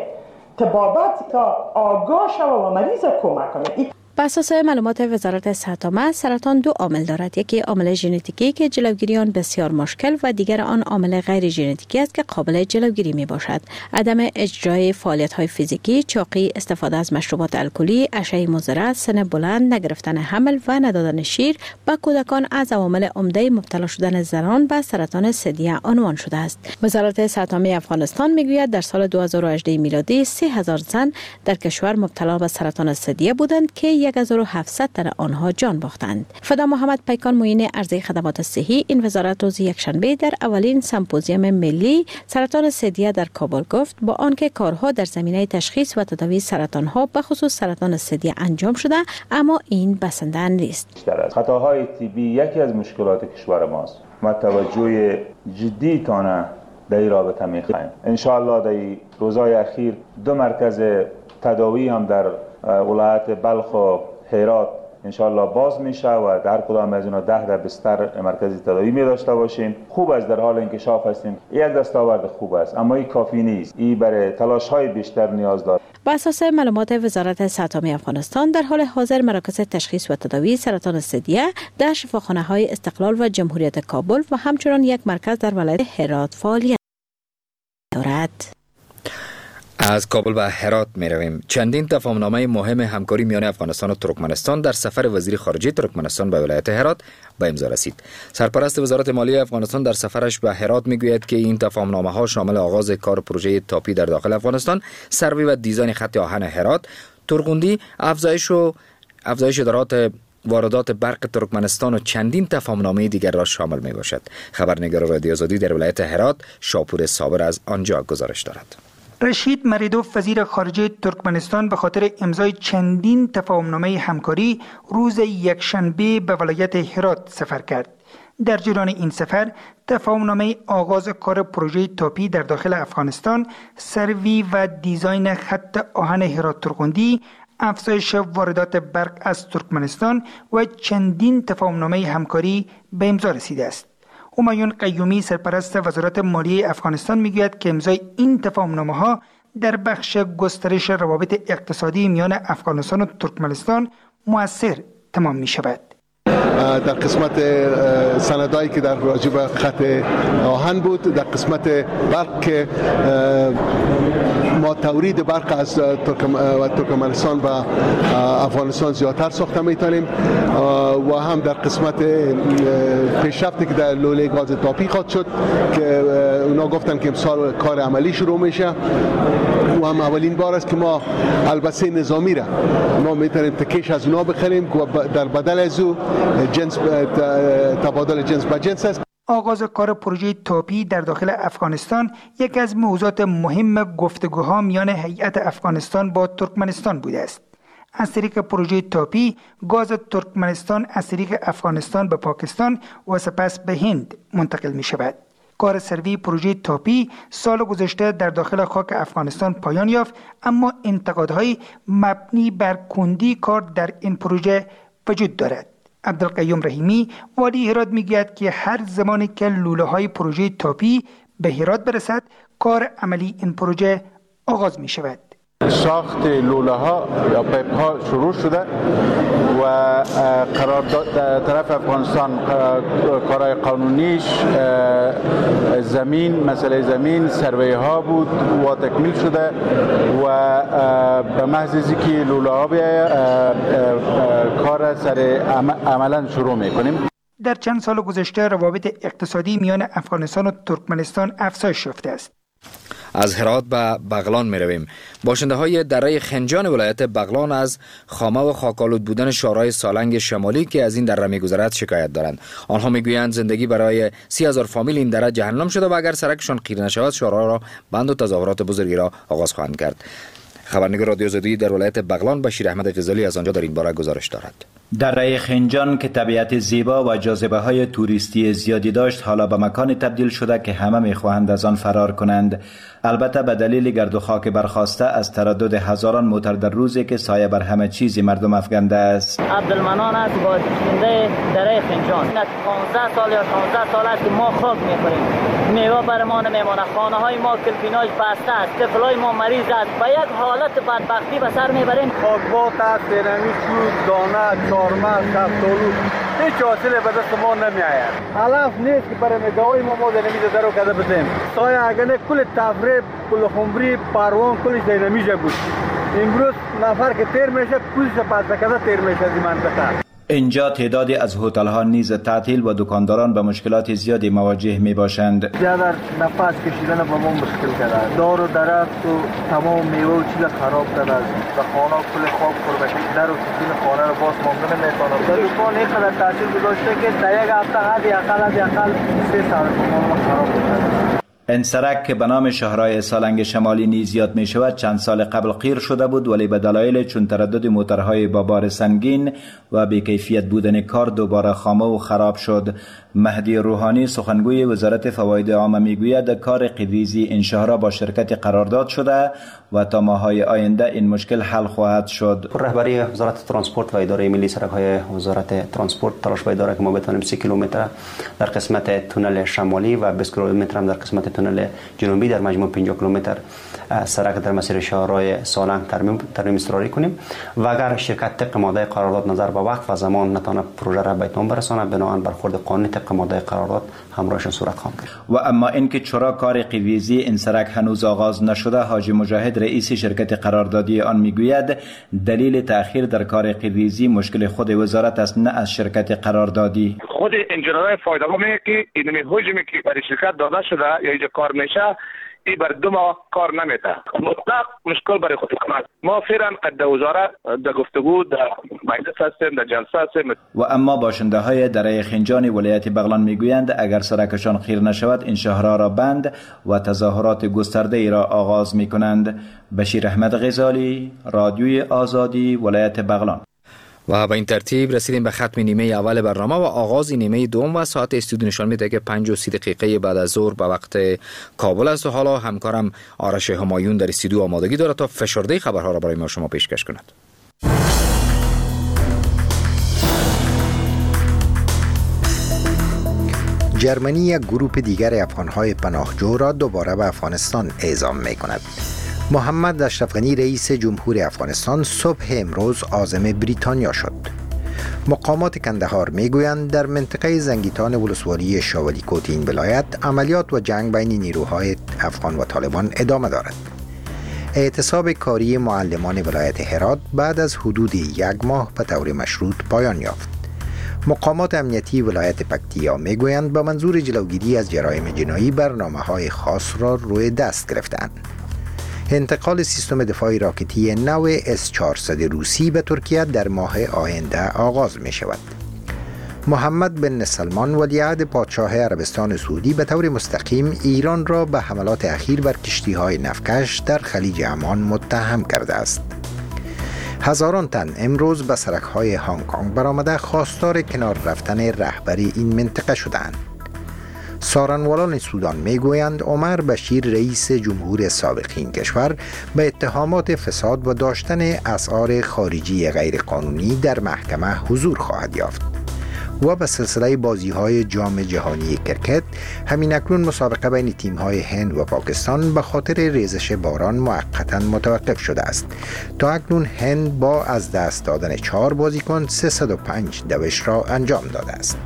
طبابت تا آگاه شود و مریض کمک کنه. بر اساس معلومات وزارت صحت عامه سرطان دو عامل دارد، یکی عامل ژنتیکی که جلوگیری آن بسیار مشکل و دیگر آن عامل غیر ژنتیکی است که قابل جلوگیری می باشد. عدم اجرای فعالیت های فیزیکی، چاقی، استفاده از مشروبات الکلی، اشعه مضر، سن بلند، نگرفتن حمل و ندادن شیر به کودکان از عوامل عمده مبتلا شدن زنان به سرطان ثدیه عنوان شده است. وزارت صحت عامه افغانستان میگوید در سال دو هزار و هجده میلادی سه هزار زن در کشور مبتلا به سرطان ثدیه بودند که یک هزار و هفتصد تن آنها جان باختند. فدا محمد پیکان معین عرضه خدمات صحی این وزارت روز یکشنبه در اولین سمپوزیوم ملی سرطان ثدیه در کابل گفت با آنکه کارها در زمینه تشخیص و تداوی سرطان ها به خصوص سرطان ثدیه انجام شده اما این بسنده نیست. خطاهای طبی یکی از مشکلات کشور ماست. ما توجه جدی تانه در این رابطه میخوایم. انشاءالله در روزهای اخیر دو مرکز تداوی هم در ولایت بلخ و هرات انشاءالله باز میشه و در کدام از اینا ده ده بستر مرکزی تداوی می داشته باشیم. خوب است، در حال انکشاف هستیم. یک دستاورد خوب است، اما این کافی نیست. این برای تلاش های بیشتر نیاز دارد. با اساس معلومات وزارت صحت عامه افغانستان، در حال حاضر مراکز تشخیص و تداوی سرطان ثدیه در شفاخانه های استقلال و جمهوریت کابل و همچنان یک مرکز در ولایت هرات فعالیت دارد. از کابل و هرات می رویم. چندین تفاهمنامه مهم همکاری میان افغانستان و ترکمنستان در سفر وزیر خارجه ترکمنستان به ولایت هرات به امضا رسید. سرپرست وزارت مالیه افغانستان در سفرش به هرات می گوید که این تفاهمنامه ها شامل آغاز کار پروژه تاپی در داخل افغانستان، سروی و دیزاین خط آهن هرات، ترغوندی، افزایش و افزایش ادارات واردات برق ترکمنستان و چندین تفاهمنامه دیگر را شامل می باشد. خبرنگار رادیو آزادی در ولایت هرات شاپور صابر از آنجا گزارش دارد. رشید مریدوف وزیر خارجه ترکمنستان به خاطر امضای چندین تفاهمنامه همکاری روز یکشنبه به ولایت هرات سفر کرد. در جریان این سفر تفاهمنامه آغاز کار پروژه تاپی در داخل افغانستان، سروی و دیزاین خط آهن هرات ترغوندی، افزایش واردات برق از ترکمنستان و چندین تفاهمنامه همکاری به امضا رسیده است. همایون قیومی سرپرست وزارت مالیه افغانستان میگوید که امضای این تفاهمنامه‌ها در بخش گسترش روابط اقتصادی میان افغانستان و ترکمنستان مؤثر تمام می شود. در قسمت سندایی که در راجب خط آهن بود، در قسمت برق که ما تورید برق از ترکمنستان و افغانستان زیادتر ساخته میتونیم و هم در قسمت پیشرفتی که در لوله گاز تاپی خواهد شد که اونا گفتن که امسال کار عملی شروع میشه و هم اولین بار است که ما البسه نظامی را ما میتونیم تکیش از اونا بخریم و در بدل از او جنس تبادل جنس به جنس است. آغاز کار پروژه تاپی در داخل افغانستان یکی از موضوعات مهم گفتگوها میان هیئت افغانستان با ترکمنستان بوده است. از طریق پروژه تاپی گاز ترکمنستان از طریق افغانستان به پاکستان و سپس به هند منتقل می شود. کار سروی پروژه تاپی سال گذشته در داخل خاک افغانستان پایان یافت، اما انتقادهای مبنی بر کندی کار در این پروژه وجود دارد. عبدالقیوم رحیمی والی هرات میگوید که هر زمانی که لوله های پروژه تاپی به هرات برسد، کار عملی این پروژه آغاز می شود. ساخت لوله ها یا پیپ ها شروع شده و قرارداد طرف افغانستان کارهای قانونیش زمین، مسئله زمین، سروی ها بود و تکمیل شده و به محض از اینکه لوله ها بیاید کار سر عملا شروع میکنیم. در چند سال گذشته روابط اقتصادی میان افغانستان و ترکمنستان افزایش یافته است. از هرات به بغلان می رویم. باشنده های دره خنجان ولایت بغلان از خامه و خاکالود بودن شارهای سالنگ شمالی که از این دره می گذرد شکایت دارند. آنها می گویند زندگی برای سی هزار فامیل این دره جهنم شده و اگر سرکشان خیره نشود شارها را بند و تظاهرات بزرگی را آغاز خواهند کرد. خبرنگار رادیو آزادی در ولایت بغلان بشیر احمد غزالی از آنجا در این باره گزارش دارد. دره خنجان که طبیعت زیبا و جاذبه های توریستی زیادی داشت، حالا به مکانی تبدیل شده که همه میخواهند از آن فرار کنند. البته به دلیل گرد و خاک برخاسته از تردد هزاران موتر در روزی که سایه بر همه چیزی مردم افکنده است. عبدالمنان است، بازنده دره خنجان. پانزده سال یا شانزده سال است که ما خاک میخوریم. میوه بر ما نمیمانه، خانه های ما کلپیناش بسته است، طفلای ما مریض است. به یک حالت بدبختی به سر میبریم. خاکبات است، دینامی شود، دانه، چارمغز، شفتالو، هیچ حاصلی به دست ما نمیآید. علف نیست که برای نگاهی ما ما دینامی درو کده بزنیم. سایه اگر نه کل تفریب، کل خمری، پروان، کلش دینامیجه بود. امروز نفر که تیر میشه، کلش پس کده تیر میشه از این منطقه. اینجا تعدادی از هتل‌ها نیز تعطیل و دکانداران به مشکلات زیادی مواجه می باشند. زیادر نفس کشیدن با ما مشکل کرده. دار و درخت و تمام میوه و چیز خراب کرده. به خانه کل خواب خورده. در و سکین خانه رو باز مانده نمیتونه. در دکان یک خدر تاثیر گذاشته که در یک هفته حد اقل از اقل سه سال ما خراب کرده. انسرک که به نام شهرهای سالنگ شمالی نیز یاد می شود چند سال قبل قیر شده بود، ولی به دلایل چون تردد موتورهای با بار سنگین و بی‌کیفیت بودن کار دوباره خامه و خراب شد. مهدی روحانی سخنگوی وزارت فواید عامه میگوید کار قیریزی این شهرها با شرکت قرارداد شده و تا ماه‌های آینده این مشکل حل خواهد شد. رهبری وزارت ترانسپورت و اداره ملی سرک‌های وزارت ترانسپورت تلاش باید داره که ما بتونیم سی کیلومتر در قسمت تونل شمالی و بیست کیلومتر هم در قسمت تونل جنوبی در مجموع پنجاه کیلومتر سرک در مسیر شهرهای سالنگ ترمیم ترمیم اضطراری کنیم و اگر شرکت طبق ماده قرارداد نظر به وقت و زمان نتونه پروژه را به اتمام برسانه بنابراین برخورد قانونی طبق ماده قرارداد همراهشان صورت خواهد گرفت. و اما اینکه چرا کار قیریزی این سرک هنوز آغاز نشده، حاجی مجاهد رئیس شرکت قراردادی آن میگوید دلیل تأخیر در کار قیریزی مشکل خود وزارت است، نه از شرکت قراردادی. خود انجینرهای فایده میگه که این حجمی که برای شرکت داده شده یا اینجا کار میشه ای بر دو ماه کار نمیده، مطلق مشکل برای خود حکومت. ما فعلا قد وزارت در گفتگو در مجلس هستیم، در جلسه هستیم. و اما باشنده های دره خنجان ولایت بغلان میگویند اگر سرکشان خیر نشود این شهرها را بند و تظاهرات گسترده ای را آغاز میکنند. بشیر احمد غزالی، رادیوی آزادی، ولایت بغلان. و به این ترتیب رسیدیم به ختم نیمه اول برنامه و آغاز نیمه دوم و ساعت استودیو نشان میده که پنج و سی دقیقه بعد از ظهر به وقت کابل است و حالا همکارم آرش همایون در استودیو آمادگی دارد تا فشرده خبرها را برای ما شما پیشکش کند. جرمنی یک گروه دیگر افغان‌های پناهجو را دوباره به افغانستان اعزام می‌کند. محمد اشرف غنی رئیس جمهور افغانستان صبح امروز عازم بریتانیا شد. مقامات کندهار میگویند در منطقه زنگیتان ولسوالی شاولی کوت این ولایت عملیات و جنگ بین نیروهای افغان و طالبان ادامه دارد. اعتصاب کاری معلمان ولایت هرات بعد از حدود یک ماه به طور مشروط پایان یافت. مقامات امنیتی ولایت پکتیا میگویند به منظور جلوگیری از جرایم جنایی برنامه‌های خاص را روی دست گرفتند. انتقال سیستم دفاعی راکتی نو اس چهارصد روسی به ترکیه در ماه آینده آغاز می شود. محمد بن سلمان ولیعهد پادشاه عربستان سعودی به طور مستقیم ایران را به حملات اخیر بر کشتی‌های نفتکش در خلیج عمان متهم کرده است. هزاران تن امروز به سرک‌های هنگ کنگ برآمده خواستار کنار رفتن رهبر این منطقه شدند. سارنوالان سودان میگویند عمر بشیر رئیس جمهور سابق این کشور به اتهامات فساد و داشتن اسعار خارجی غیرقانونی در محکمه حضور خواهد یافت. و به سلسله بازی‌های جام جهانی کرکت همین اکنون مسابقه بین تیم‌های هند و پاکستان به خاطر ریزش باران موقتاً متوقف شده است. تا اکنون هند با از دست دادن چهار بازیکن سیصد و پنج دوش را انجام داده است.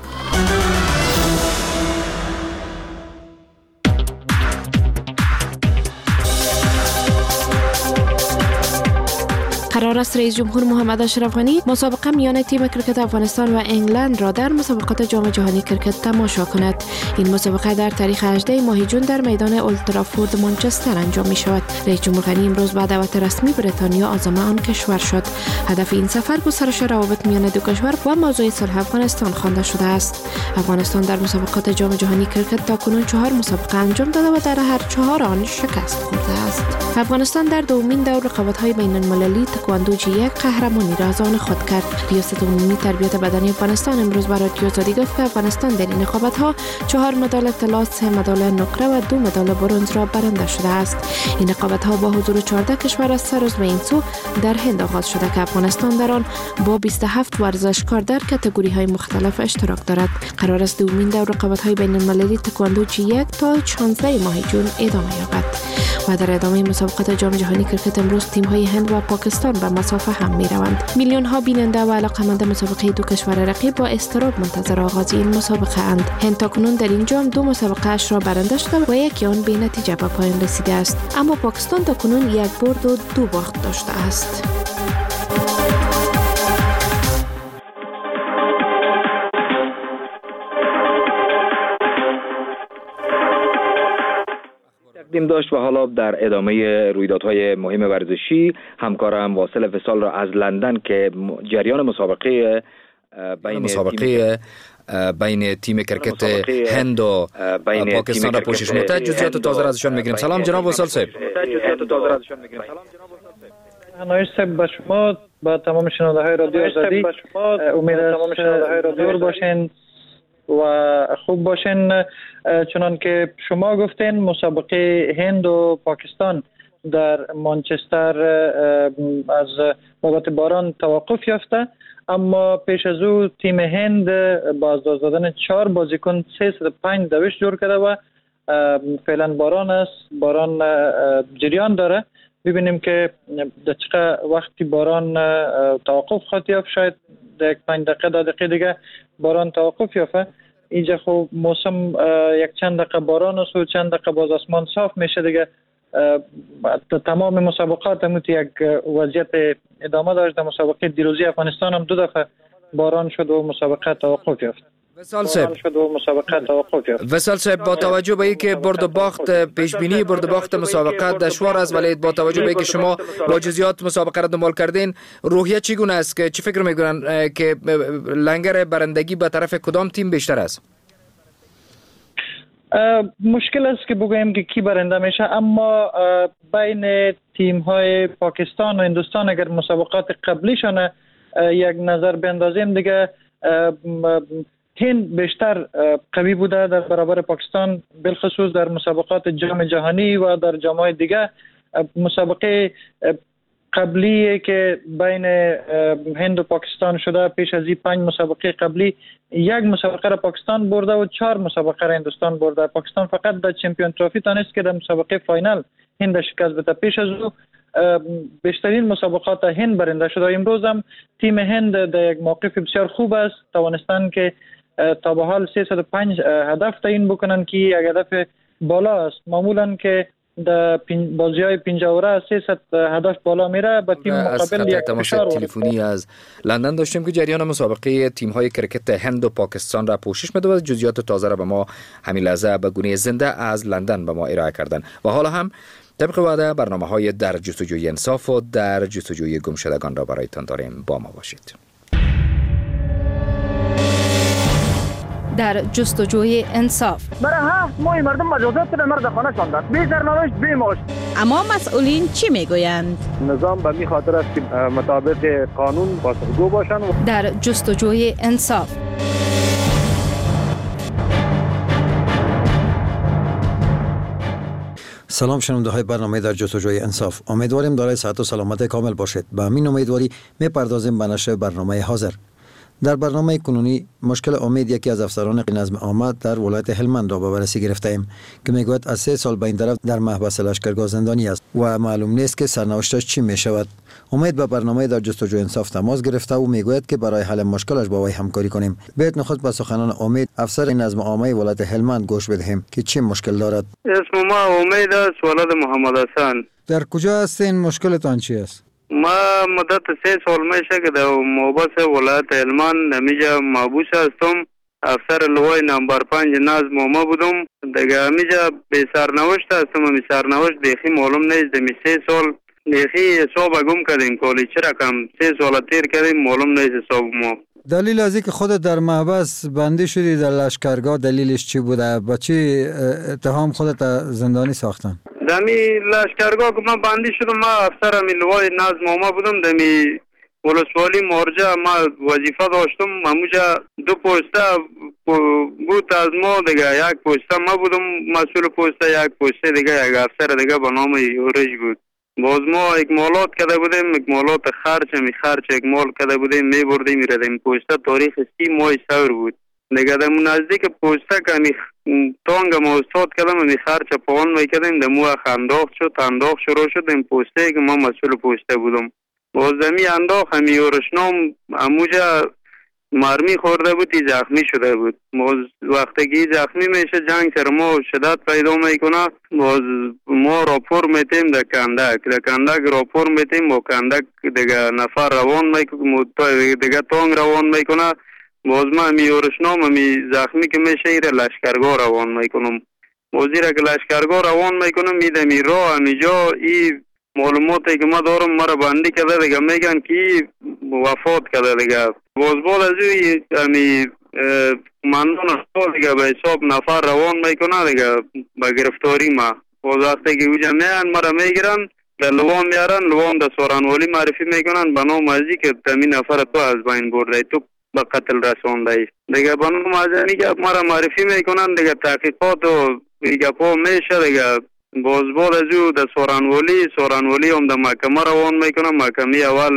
قرار است رئیس جمهور محمد اشرف غنی مسابقه میان تیم کرکت افغانستان و انگلند را در مسابقات جام جهانی کرکت تماشا کند. این مسابقه در تاریخ هجدهم ماه جون در میدان اولترافورد منچستر انجام می شود. رئیس جمهور غنی امروز با دعوت رسمی بریتانیا عازم آن کشور شد. هدف این سفر گسترش روابط میان دو کشور و موضوع صلح افغانستان خوانده شده است. افغانستان در مسابقات جام جهانی کرکت تاکنون چهار مسابقه انجام داده و در هر چهار آن شکست خورده است. افغانستان در دومین دور رقابت‌های بین‌المللی تکواندو جی یک قهرمانی را از آن خود کرد. ریاست عمومی تربیت بدنی افغانستان امروز برای رادیو آزادی گفت که افغانستان در این رقابت‌ها چهار مدال طلا، سه مدال نقره و دو مدال برنز را برنده شده است. این رقابت‌ها با حضور چهارده کشور از سه روز به این سو در هند آغاز شده که افغانستان در آن با بیست و هفت ورزشکار در کاتگوری‌های مختلف اشتراک دارد. قرار است دومین دور رقابت‌های بین‌المللی تکواندو جی یک تا شانزده ماه جون ادامه یابد. و در ادامه مسابقات جام جهانی کرکت امروز تیم‌های هند و پاکستان به مسافه هم می‌روند. میلیون‌ها بیننده و علاقه‌مند مسابقه دو کشور رقیب با اضطراب منتظر آغاز این مسابقه اند. هند تاکنون در این جام دو مسابقه اش را برنده شده و یکی آن به نتیجه به پایان رسیده است. اما پاکستان تاکنون یک برد و دو باخت داشته است. تقدیم داشت و حالا در ادامه رویدادهای مهم ورزشی همکارم واصل وصال را از لندن که جریان مسابقه بین مسابقه بین تیم کرکت هند و پاکستان را پوشش میده. جزئیات تازه ازشان میگیریم. سلام جناب وصال صاحب. نایش صاحب به شما، با تمام شنونده های رادیو آزادی امید است دور باشین و خوب باشین. چنان که شما گفتین مسابقه هند و پاکستان در مانچستر از بابت باران توقف یافته، اما پیش از او تیم هند با از دست دادن چهار بازیکن سیصد و پنج دوش جور کرده و فعلا باران است، باران جریان داره. ببینیم که در چقدر وقتی باران توقف خواهد یافت، شاید در یک پنج دقیقه ده دقیقه دیگه باران توقف یافته. اینجا خب موسم یک چند دقیقه باران است و چند دقیقه باز آسمان صاف میشه دیگه. تمام مسابقات هم یک وضعیت ادامه داشت. در مسابقه دیروزی افغانستان هم دو دفعه باران شد و مسابقه توقف یافت. وصال صاحب وصال صاحب با توجه به اینکه برد و باخت پیش بینی برد و باخت مسابقه دشوار است، ولی با توجه به اینکه شما با جزئیات مسابقه را دنبال کردین، روحیه چگونه است که چه فکر میکنن که لنگر برندگی به طرف کدام تیم بیشتر است؟ مشکل است که بگوییم که کی برنده میشه، اما بین تیم های پاکستان و هندوستان اگر مسابقات قبلیشان یک نظر بندازیم دیگه، هند بیشتر قوی بوده در برابر پاکستان، بالخصوص در مسابقات جام جهانی و در جام‌های دیگه. مسابقه قبلی که بین هند و پاکستان شده، پیش از این پنج مسابقه قبلی یک مسابقه را پاکستان برده و چهار مسابقه را هندوستان برده. پاکستان فقط در چمپیون ترافی تانست که در مسابقه فاینال هند شکست بده. پیش از او بیشترین مسابقات هند برنده شده. امروز هم تیم هند در یک موقف بسیار خوب است، توانستند که تا به حال سیصد و پنج هدف تعیین بکنن که یک هدف بالا است. معمولا که در بازی های پنجاه اوره سیصد هدف بالا میره، با تیم مقابل یک فشار تلفنی از لندن داشتیم که جریان مسابقه تیم های کرکت هند و پاکستان را پوشش میده و جزئیات تازه را به ما همین لحظه به گونه زنده از لندن به ما ارائه کردن. و حالا هم طبق وعده برنامه های در جستجوی انصاف و در جستجوی گمشدگان را برایتان داریم. با ما باشید. در جستجوی انصاف برای هفت ماه مردم مجازات به مرد خانه شاندند، بی سرنوشت بی معاش. اما مسئولین چی میگویند؟ نظام به می خاطر است که مطابق قانون پاسخگو باشند. در جستجوی انصاف سلام شنونده های برنامه در جستجوی انصاف، امیدواریم دارای صحت و سلامت کامل باشید. به همین امیدواری میپردازیم به نشر برنامه حاضر. در برنامه کنونی مشکل امید یکی از افسران نظم عامه در ولایت هلمند را به بررسی گرفته ایم که میگوید از سه سال به این طرف در محبس لشکرگاه زندانی است و معلوم نیست که سرنوشتش چی می شود. امید به برنامه در جستجوی انصاف تماس گرفته و میگوید که برای حل مشکلش با وی همکاری کنیم. بیایید نخست به سخنان امید افسر نظم عامه ولایت هلمند گوش بدهیم که چی مشکل دارد. اسم ما امید است، ولد محمد حسن. در کجا هستین؟ مشکلتان چی است؟ ما مدت سه سال میشه که در محبس ولایت هلمند همیجا محبوس هستم. افسر لوای نمبر پنج نظم عامه بودم دیگه. همیجا به سرنوشت هستم. همی سرنوشت بیخی معلوم نیست. دمی سه سال بیخی حساب گم کردیم کالی چه رقم سه سال تیر کردیم معلوم نیست حساب ما. دلیل از اینکه خودت در محبس بندی شدی در لشکرگاه دلیلش چی بوده؟ با چی اتهام خودت زندانی ساختن؟ دمی لشکرگاه که من بندی شدم، ما افسر همی لوای نظم عامه بودم. دمی ولسوالی مرجع ما وظیفه داشتم. همونجا دو پوسته بود از ما دیگه. یک پوسته ما بودم مسئول پوسته، یک پوسته دیگه یک افسر دیگه به نام یورش بود. باز ما اکمالات کرده بودیم، اکمالات خرچ همی خرچ اکمال کرده بودیم، می بردیم میردیم. پوسته تاریخ سی ماه سور بود دیگه. در نزدیک پوسته که همی تانگ ما استاد کردم، همی خرچ پاون میکردیم. در مو انداخت شد، انداخت شروع شد این پوسته که ما مسئول پوسته بودم. باز همی انداخت همی یورشنام اموجا مرمی خورده بود، زخمی شده بود. باز وقتی که زخمی میشه جنگ سر ما شدت پیدا میکنه. باز ما راپور میتیم در کندک، در کندک راپور میتیم با کندک دیگه نفر روان میکنه، دیگه تانگ روان میکنه. باز ما همی یورشنام همی زخمی که میشه ایره لشکرگاه روان میکنم. باز ایره که لشکرگاه روان میکنم میده می راه همی جا ای معلوماتی که ما دارم مرا بندی کرده دیگه، میگن که وفات کرده دیگه. باز بعد از اوی همی قماندان دیگه به حساب نفر روان میکنه دیگه به گرفتاری ما وقتی که اوجا میان مرا میگیرن در لوام میارن لوام در سورانوالی معرفی میکنن به نام ازی که تمین نفر تو از بین برده تو به قتل رسانده دیگه به نام ازی که مرا معرفی میکنن دیگه تحقیقات و دیگه پا میشه دیگه باز باز از او در سورانوالی سورانوالی هم در محکمه روان میکنه محکمه اول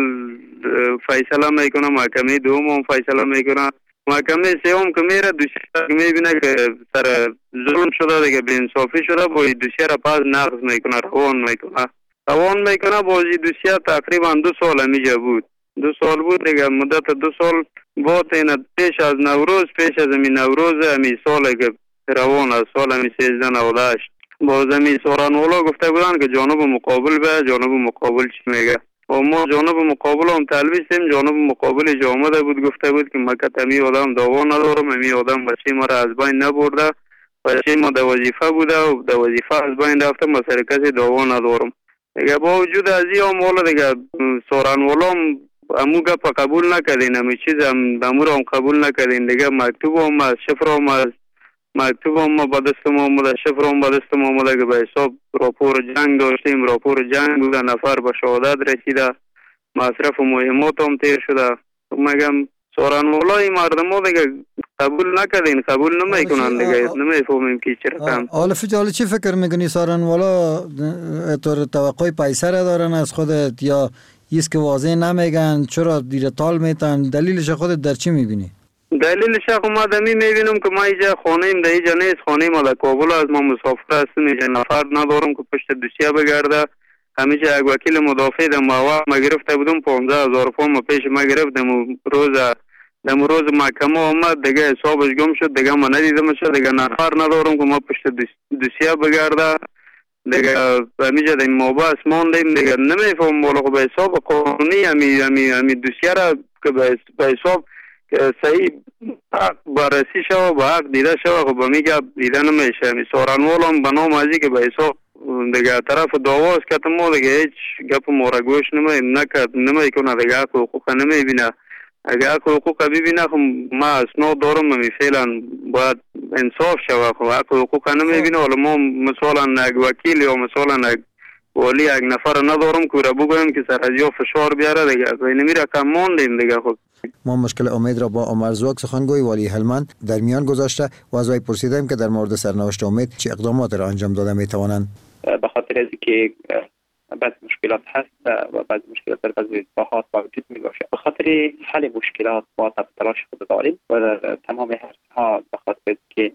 فیصله میکنه محکمه دوم هم فیصله میکنه محکمه سوم که میره دوسیه میبینه که سر ظلم شده دیگه به انصافی شده با دوسیه را پاس نقض میکنه روان میکنه روان میکنه بازی دوسیه تقریبا دو سال همیجا بود دو سال بود دیگه مدت دو سال بعد این پیش از نوروز پیش از امی نوروز امی سال که روان از سال امی سیزده نود و هشت باز امی سورانوالا گفته بودن که جانب مقابل به جانب مقابل چی میگه و ما جانب مقابل هم تلویسیم جانب مقابل جامده بود گفته بود که مکت امی آدم داوا ندارم امی آدم بچه ما را از بین نبرده بچه ما در وظیفه بوده و در وظیفه از بین رفته ما سر کسی داوا ندارم دیگه با وجود از این هم والا دیگه سورانوالا هم امو گپ قبول نکردین امی چیز هم امو هم قبول نکردین دیگه مکتوب هم از شفر هم از مکتوب هم با دست ما آمده شفر هم با دست ما آمده که به حساب راپور جنگ داشتیم راپور جنگ بوده نفر به شهادت رسیده مصرف مهمات هم تیر شده مگم سورانوالای مردم ها دیگه قبول نکردین قبول نمیکنن دیگه نمیفهمیم که چه رقم حالا فجال چی فکر میکنی سورانوالا طور توقع پیسه را دارن از خودت یا ایست که واضح نمیگن چرا دیر تال میتن دلیلش خودت در چی میبینی؟ دلیلش اومدمی میبینم که ما اینجا خانه ایم در اینجا نیست خانه ایم در کابل از ما مسافر هستیم اینجا نفر ندارم که پشت دوسیه بگرده همیشه یک وکیل مدافع در موقع ما گرفته بودم پانزده هزار پا ما پیش ما گرفتم روز دم روز محکمه آمد دیگه حسابش گم شد دیگه ما ندیدمش دیگه نفر ندارم که ما پشت دوسیه بگرده دیگه همیشه در این موبایل ماندیم دیگه نمیفهم بالا به حساب قانونی همی همی همی دوسیه را که به حساب که صحیح حق بررسی شو با حق دیده شو خب میگه دیده نمیشه می سورانوال هم به نام ازی که به حساب دیگه طرف دعواست که ما دیگه هیچ گپ ما را گوش نمی نکرد نمی کنه دیگه حق حقوق نمی بینه اگه حق حقوق ببینه خب ما اسناد دارم می فعلا باید انصاف شوه خب حق حقوق نمی بینه ولی ما مثلا یک وکیل یا مثلا یک ولی یک نفر ندارم که را بگویم که سر از یا فشار بیاره دیگه اینمی رقم ماندیم دیگه خب ما مشکل امید را با عمر زوک سخنگوی والی هلمند در میان گذاشته و از وی پرسیدیم که در مورد سرنوشت امید چه اقدامات را انجام داده می توانند. به خاطر از اینکه بعض مشکلات هست و بعض مشکلات در بعض جاهات وجود می باشه به خاطر حل مشکلات ما تلاش خود داریم و تمام ها به خاطر که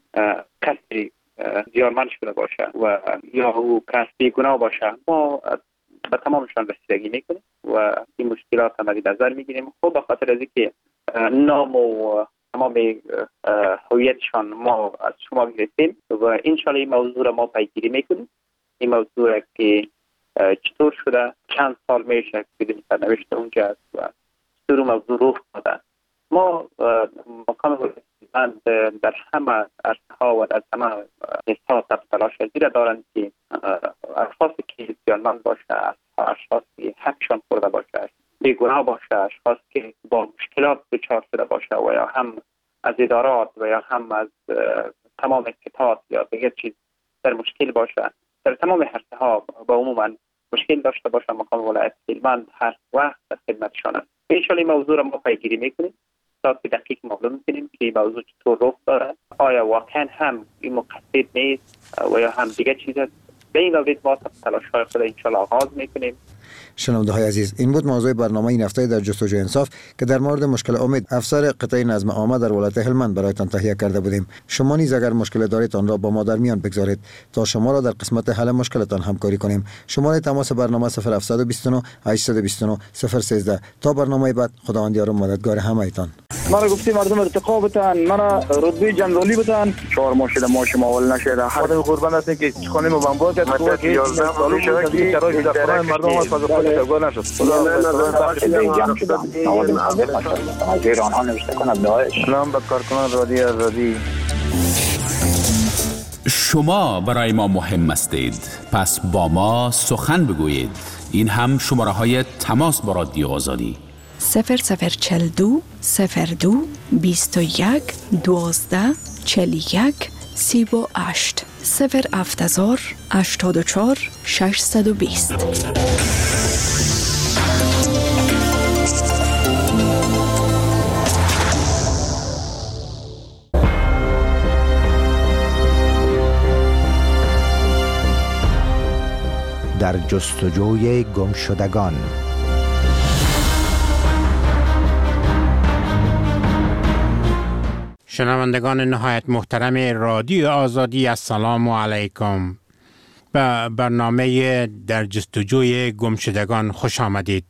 کسی زیانمند شده باشه و یا او کس بیگناه باشه ما به تمامشان رسیدگی میکنیم و این مشکلات هم از نظر میگیریم خب به خاطر از اینکه نام و تمام هویتشان ما از شما گرفتیم و انشالله این موضوع را ما پیگیری میکنیم این موضوع را که چطور شده چند سال میشه که سرنوشت اونجا است و چطور موضوع رخ داده ما مقام من در همه عرصه ها و در همه حساب تلاش زیر دارند که اشخاصی که زیانمند باشه اشخاصی که حقشان خورده باشه بیگناه باشه اشخاص که با مشکلات دچار شده باشه و یا هم از ادارات و یا هم از تمام اطلاعات یا دیگر چیز در مشکل باشه در تمام عرصه ها با عموما مشکل داشته باشه مقام ولایت هلمند هر وقت در خدمتشان است ان شاء الله موضوع را ما پیگیری میکنیم تا به دقیق معلوم کنیم که موضوع چطور رخ داره آیا واقعا هم این مقصد نیست و یا هم دیگه چیز است به این مورد ما تلاش‌های خود ان شاء الله آغاز میکنیم. شنونده های عزیز این بود موضوع برنامه این هفته در جستجوی انصاف که در مورد مشکل امید افسر قطعه نظم عامه در ولایت هلمند برایتان تهیه کرده بودیم. شما نیز اگر مشکل دارید آن را با ما در میان بگذارید تا شما را در قسمت حل مشکلتان همکاری کنیم. شماره تماس برنامه صفر هفت دو نه هشت دو نه صفر یک سه. تا برنامه بعد خداوند یار و مددگار همه ایتان. مرا گفتی مردم ارتقا بتن مرا رتبه جنرالی بتن چهار ماه شده ماه شما اول نشده خدا قربان هستن که خانه ما بمبار کرد تو که یازده سال شده که شرایط در خانه مردم از فاز خود تگار نشد خدا آنها نوشته کنند داعش سلام به کارکنان رادیو آزادی. شما برای ما مهم هستید پس با ما سخن بگویید. این هم شماره های تماس با رادیو آزادی صفر صفر چل دو صفر دو بیست و یک دوازده چل یک سی و هشت صفر افتزار هشتاد و چار ششصد و بیست. در جستجوی گمشدگان. شنوندگان نهایت محترم رادیو آزادی، السلام علیکم. به برنامه در جستجوی گمشدگان خوش آمدید.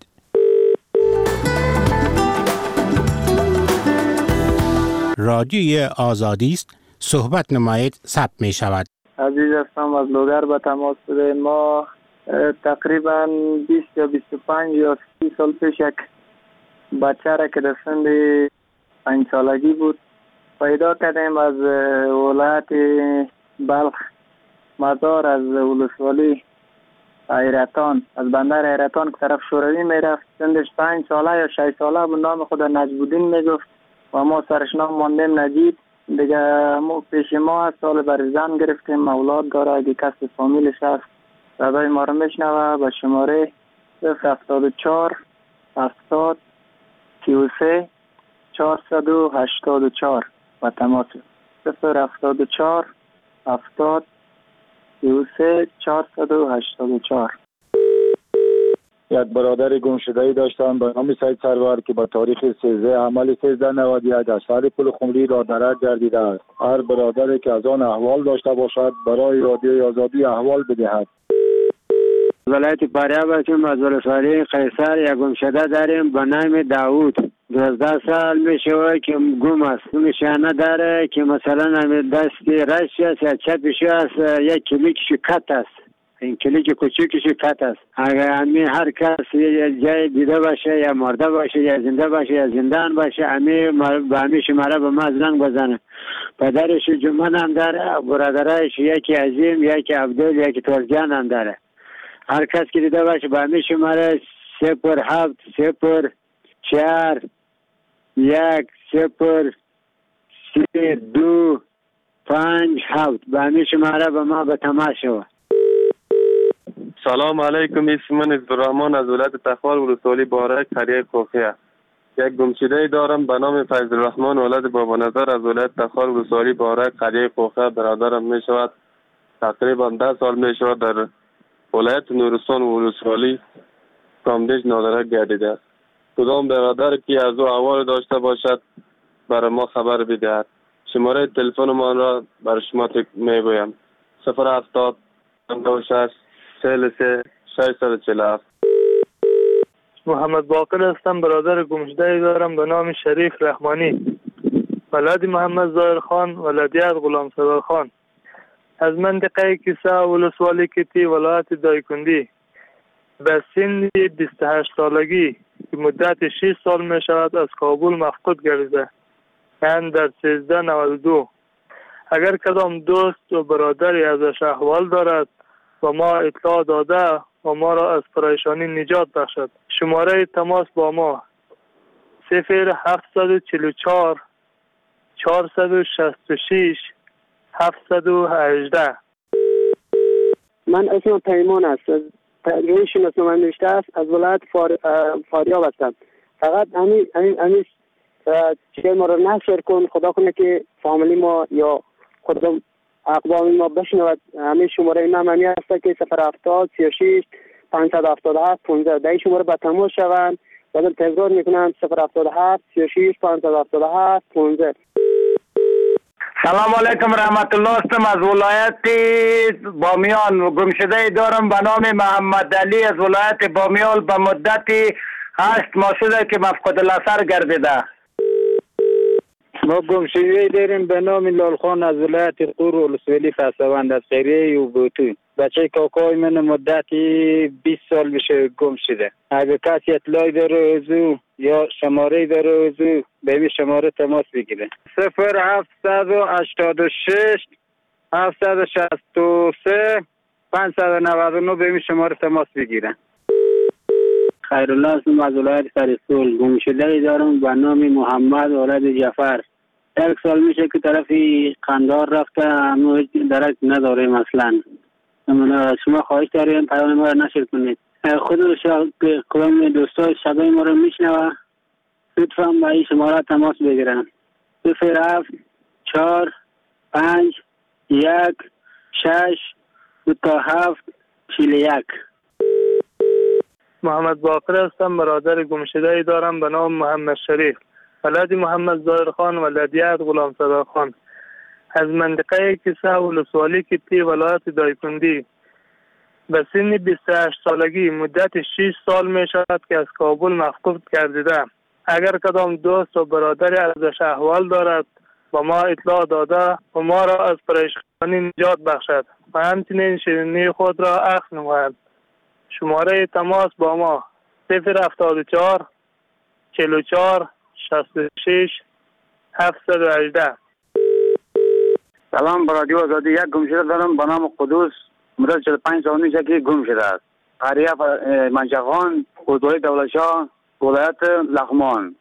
رادیوی آزادی است، صحبت نمایید ثبت می شود. عزیز هستم، از لوگر به تماس شده. ما تقریبا بیست یا بیست و پنج یا سی سال پیش یک بچه را که در سن پنج سالگی بود پیدا کردیم از ولایت بلخ مزار، از ولسوالی حیرتان، از بندر حیرتان که طرف شوروی میرفت. سنش پنج ساله یا شش ساله بود. نام خود نجبودین میگفت و ما سرش نام ماندیم نجیب. دیگه ما پیش ما از سال بر زن گرفتیم، اولاد داره. اگه کسی فامیلش هست صدای ما رو میشنوه به شماره صفر هفتاد و چهار هفتاد سی و سه چهارصد و هشتاد و چهار و تماس صفر هفتاد و چهار هفتاد سی و سه چهارصد و هشتاد و چهار. یک برادر گمشده‌ای داشتم به نام سید سرور که با تاریخ سیزده حمل سیزده نود و یک از شهر پل خمری را درک گردیده است. هر برادری که از آن احوال داشته باشد برای رادیوی آزادی احوال بدهد. ولایت فاریاب هستیم، از ولسوالی قیصر. یک گمشده داریم به نام داوود. دوازده سال میشه که گم است. نشانه داره که مثلا دست راست یا چپش است، یک کلیکش کت است. این کلیک کوچیکش کت است. اگر همین هر کس یه جای دیده باشه یا مرده باشه یا زنده باشه یا زندان باشه، همین به همین شماره به ما زنگ بزنه. پدرش جمعه هم داره، برادرش یکی عظیم، یکی عبدال، یکی ترجان هم داره. هر کس که دیده باشه به همین شماره صفر هفت صفر چهار یک صفر سه دو پنج هفت به همین شماره به ما به تماس شود. سلام علیکم، اسم من عبدالرحمن از ولایت تخار ولسوالی بارک قریه کوفیه. یک گمشده دارم به نام فیض الرحمن ولد بابا نظر از ولایت تخار ولسوالی بارک قریه کوفیه. برادرم می شود تقریبا ده سال می شود در ولایت نورستان ولسوالی کامدیش نادرک گردیده. کدام برادر که از او احوال داشته باشد برای ما خبر بدهد. شماره تلفن من را برای شما می گویم صفر هفتاد پنجاه و شش چهل و سه ششصد و چهل و هفت. محمد باقر هستم، برادر گمشده دارم به نام شریف رحمانی، ولد محمد ظاهر خان، ولدیت غلام صدر خان، از منطقه کیسه ولسوالی کتی ولایت دایکندی. به سن بیست و هشت سالگی که مدت شش سال می شود از کابل مفقود گردیده، یعنی در سیزده نود و دو. اگر کدام دوست و برادری ازش احوال دارد و ما اطلاع داده و ما را از پریشانی نجات بخشد، شماره تماس با ما صفر هفتصد و چهل و چهار چهارصد و شصت و شش هفتصد و هجده. من اسم پیمان است، تجربه شناسنامه من نوشته است، از ولایت فار... فاریاب هستم. فقط همین همین همین چیزی ما رو نشر کن، خدا کنه که فامیلی ما یا خودم اقوام ما بشنود. همین شماره من همی هست که صفر هفتاد سی و شش پانصد و هفتاد و هفت پانزده. در این شماره به تماس شوند. بعد تکرار میکنم صفر هفتاد و هفت سی و شش پانصد و هفتاد و هفت پانزده. سلام علیکم رحمت الله، هستم از ولایت بامیان. گمشده دارم به نام محمد علی از ولایت بامیان. به مدت هشت ماه شده که مفقود الاثر گردیده. ما گمشده داریم به نام لالخان از ولایت قور ولسوالی فسوند از خیریه یوبوتو. بچه کاکای من مدت بیست سال میشه گم شده. اگه کسی اطلاعی داره ازو یا شماره داره ازو به این شماره تماس بگیره. صفر هفتصد و هشتاد و شش هفتصد و شصت و سه پانصد و نود و نه به این شماره تماس بگیره. خیرالله هستم از ولایت سرسول. گمشده دارم به نام محمد ولد جعفر. یک سال میشه که طرف قندار رفته، اما هیچ درک نداریم اصلا. شما خواهش داریم پیام ما را نشر کنید. خود کدام دوستای شبه ما را میشنوه لطفا با این شماره تماس بگیرن. صفر هفت چهار پنج یک شش دو تا هفت چهل یک. محمد باقر هستم، برادر گمشده دارم به نام محمد شریف، ولد محمد ظاهر خان، ولدیت غلام صدا خان، از منطقه کیسه ولسوالی کتی ولایت دایکندی. به سن بیست و هشت سالگی مدت شش سال می شود که از کابل مفقود گردیده. اگر کدام دوست و برادری ازش احوال دارد با ما اطلاع داده و ما را از پریشانی نجات بخشد و همچنین شیرینی خود را اخذ نماید. شماره تماس با ما صفر هفتاد و چهار چهل و چهار شصت و شش هفتصد و هجده. سلام، رادیو آزادی. یک گمشده دارم به نام قدوس، مدت چهل و پنج سال میشه که گم شده است. قریه منشخان، خودروی دولتشاه، ولایت لغمان.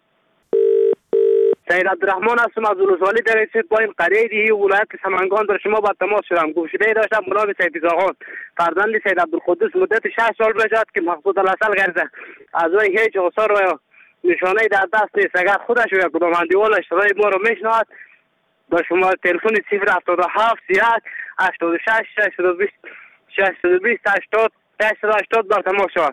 سید عبدالرحمن هستم از ولسوالی در ایسید پایین قریه دیهی ولایت سمنگان. در شما با تماس شدم. گمشده داشتم به نام سید زاغان، فرزند سید عبدالقدوس، مدت شش سال بشد که مفقود الاصل گردیده. از وی هیچ آثار و نشانه در دست نیست. اگر خودش یا کدام اندیوالش صدای ما را میشنود با شما تلفن صفر هفتاد و هفت سی هشت هشتاد و شش ششصد و بیست ششصد و بیست هشتاد ششصد و هشتاد بر تماس شود.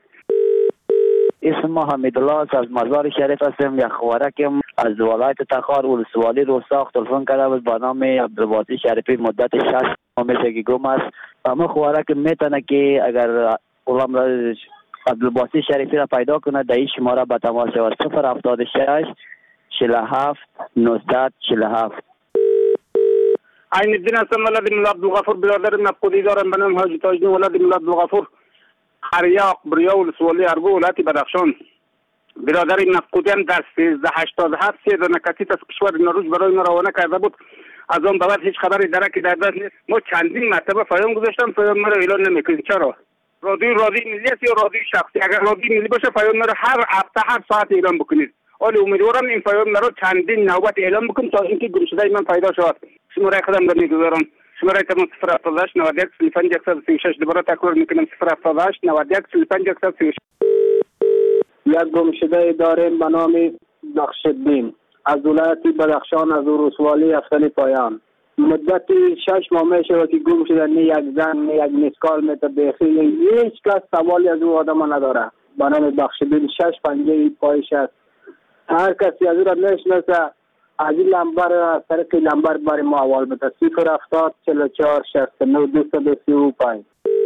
اسم ما حمیدالله است، از مزار شریف هستم. یک خوارکم از ولایت تخار ولسوالی روساخ تلفن کرده بود با نام عبدالباسی شریفی، مدت شش ماه میشه که گم است. اما خوارک میتونه که اگر غلام عبدالباسی شریفی را پیدا کنه در این شماره به تماس شود. صفر هفتاد و شش چهل و هفت نوزده چهل و هفت. عین الدین هستم، ولد مولا عبدالغفور، برادر مفقودی دارم به نام حاجی تاجدین ولد مولا عبدالغفور، قریه اقبریا ولسوالی ارگو ولایت بدخشان. برادر مفقودیم در سیزده هشتاد و هفت سه نکتیت از کشور نروژ برای ما روانه کرده بود. از آن بعد هیچ خبری درکی در دست نیست. ما چندین مرتبه پیام گذاشتم، پیام ما را اعلان نمیکنید. چرا؟ رادیو رادیو ملی است یا رادیو شخصی؟ اگر رادیو ملی باشه پیام ما را هر هفته هر ساعت اعلان بکنید. ولی امیدوارم این پیام ما را چندین نوبت اعلان بکنید تا اینکه گمشده من پیدا شود. شماره خودم را میگذارم. شماره تماس صفر هفتاد و هشت نود و یک چهل و پنج صد و سی و شش. دوباره تکرار میکنم صفر هفتاد و هشت نود و یک چهل و پنج صد و سی و شش. یک گمشده داریم به نام بخشالدین از ولایت بدخشان، از ولسوالی افسانی پایان. مدت شش ماه میشه که گم شده. نه یک زن نه یک مسکال میته بخیل، هیچ کس سوالی از او آدم نداره. به نام بخشالدین شش پنجه پایش است. هر کسی از او را میشناسه از این لمبر از طریق لمبر برای ما اول بده. صفر هفتاد چهل و چهار شصت و نه دویست و سی و پنج.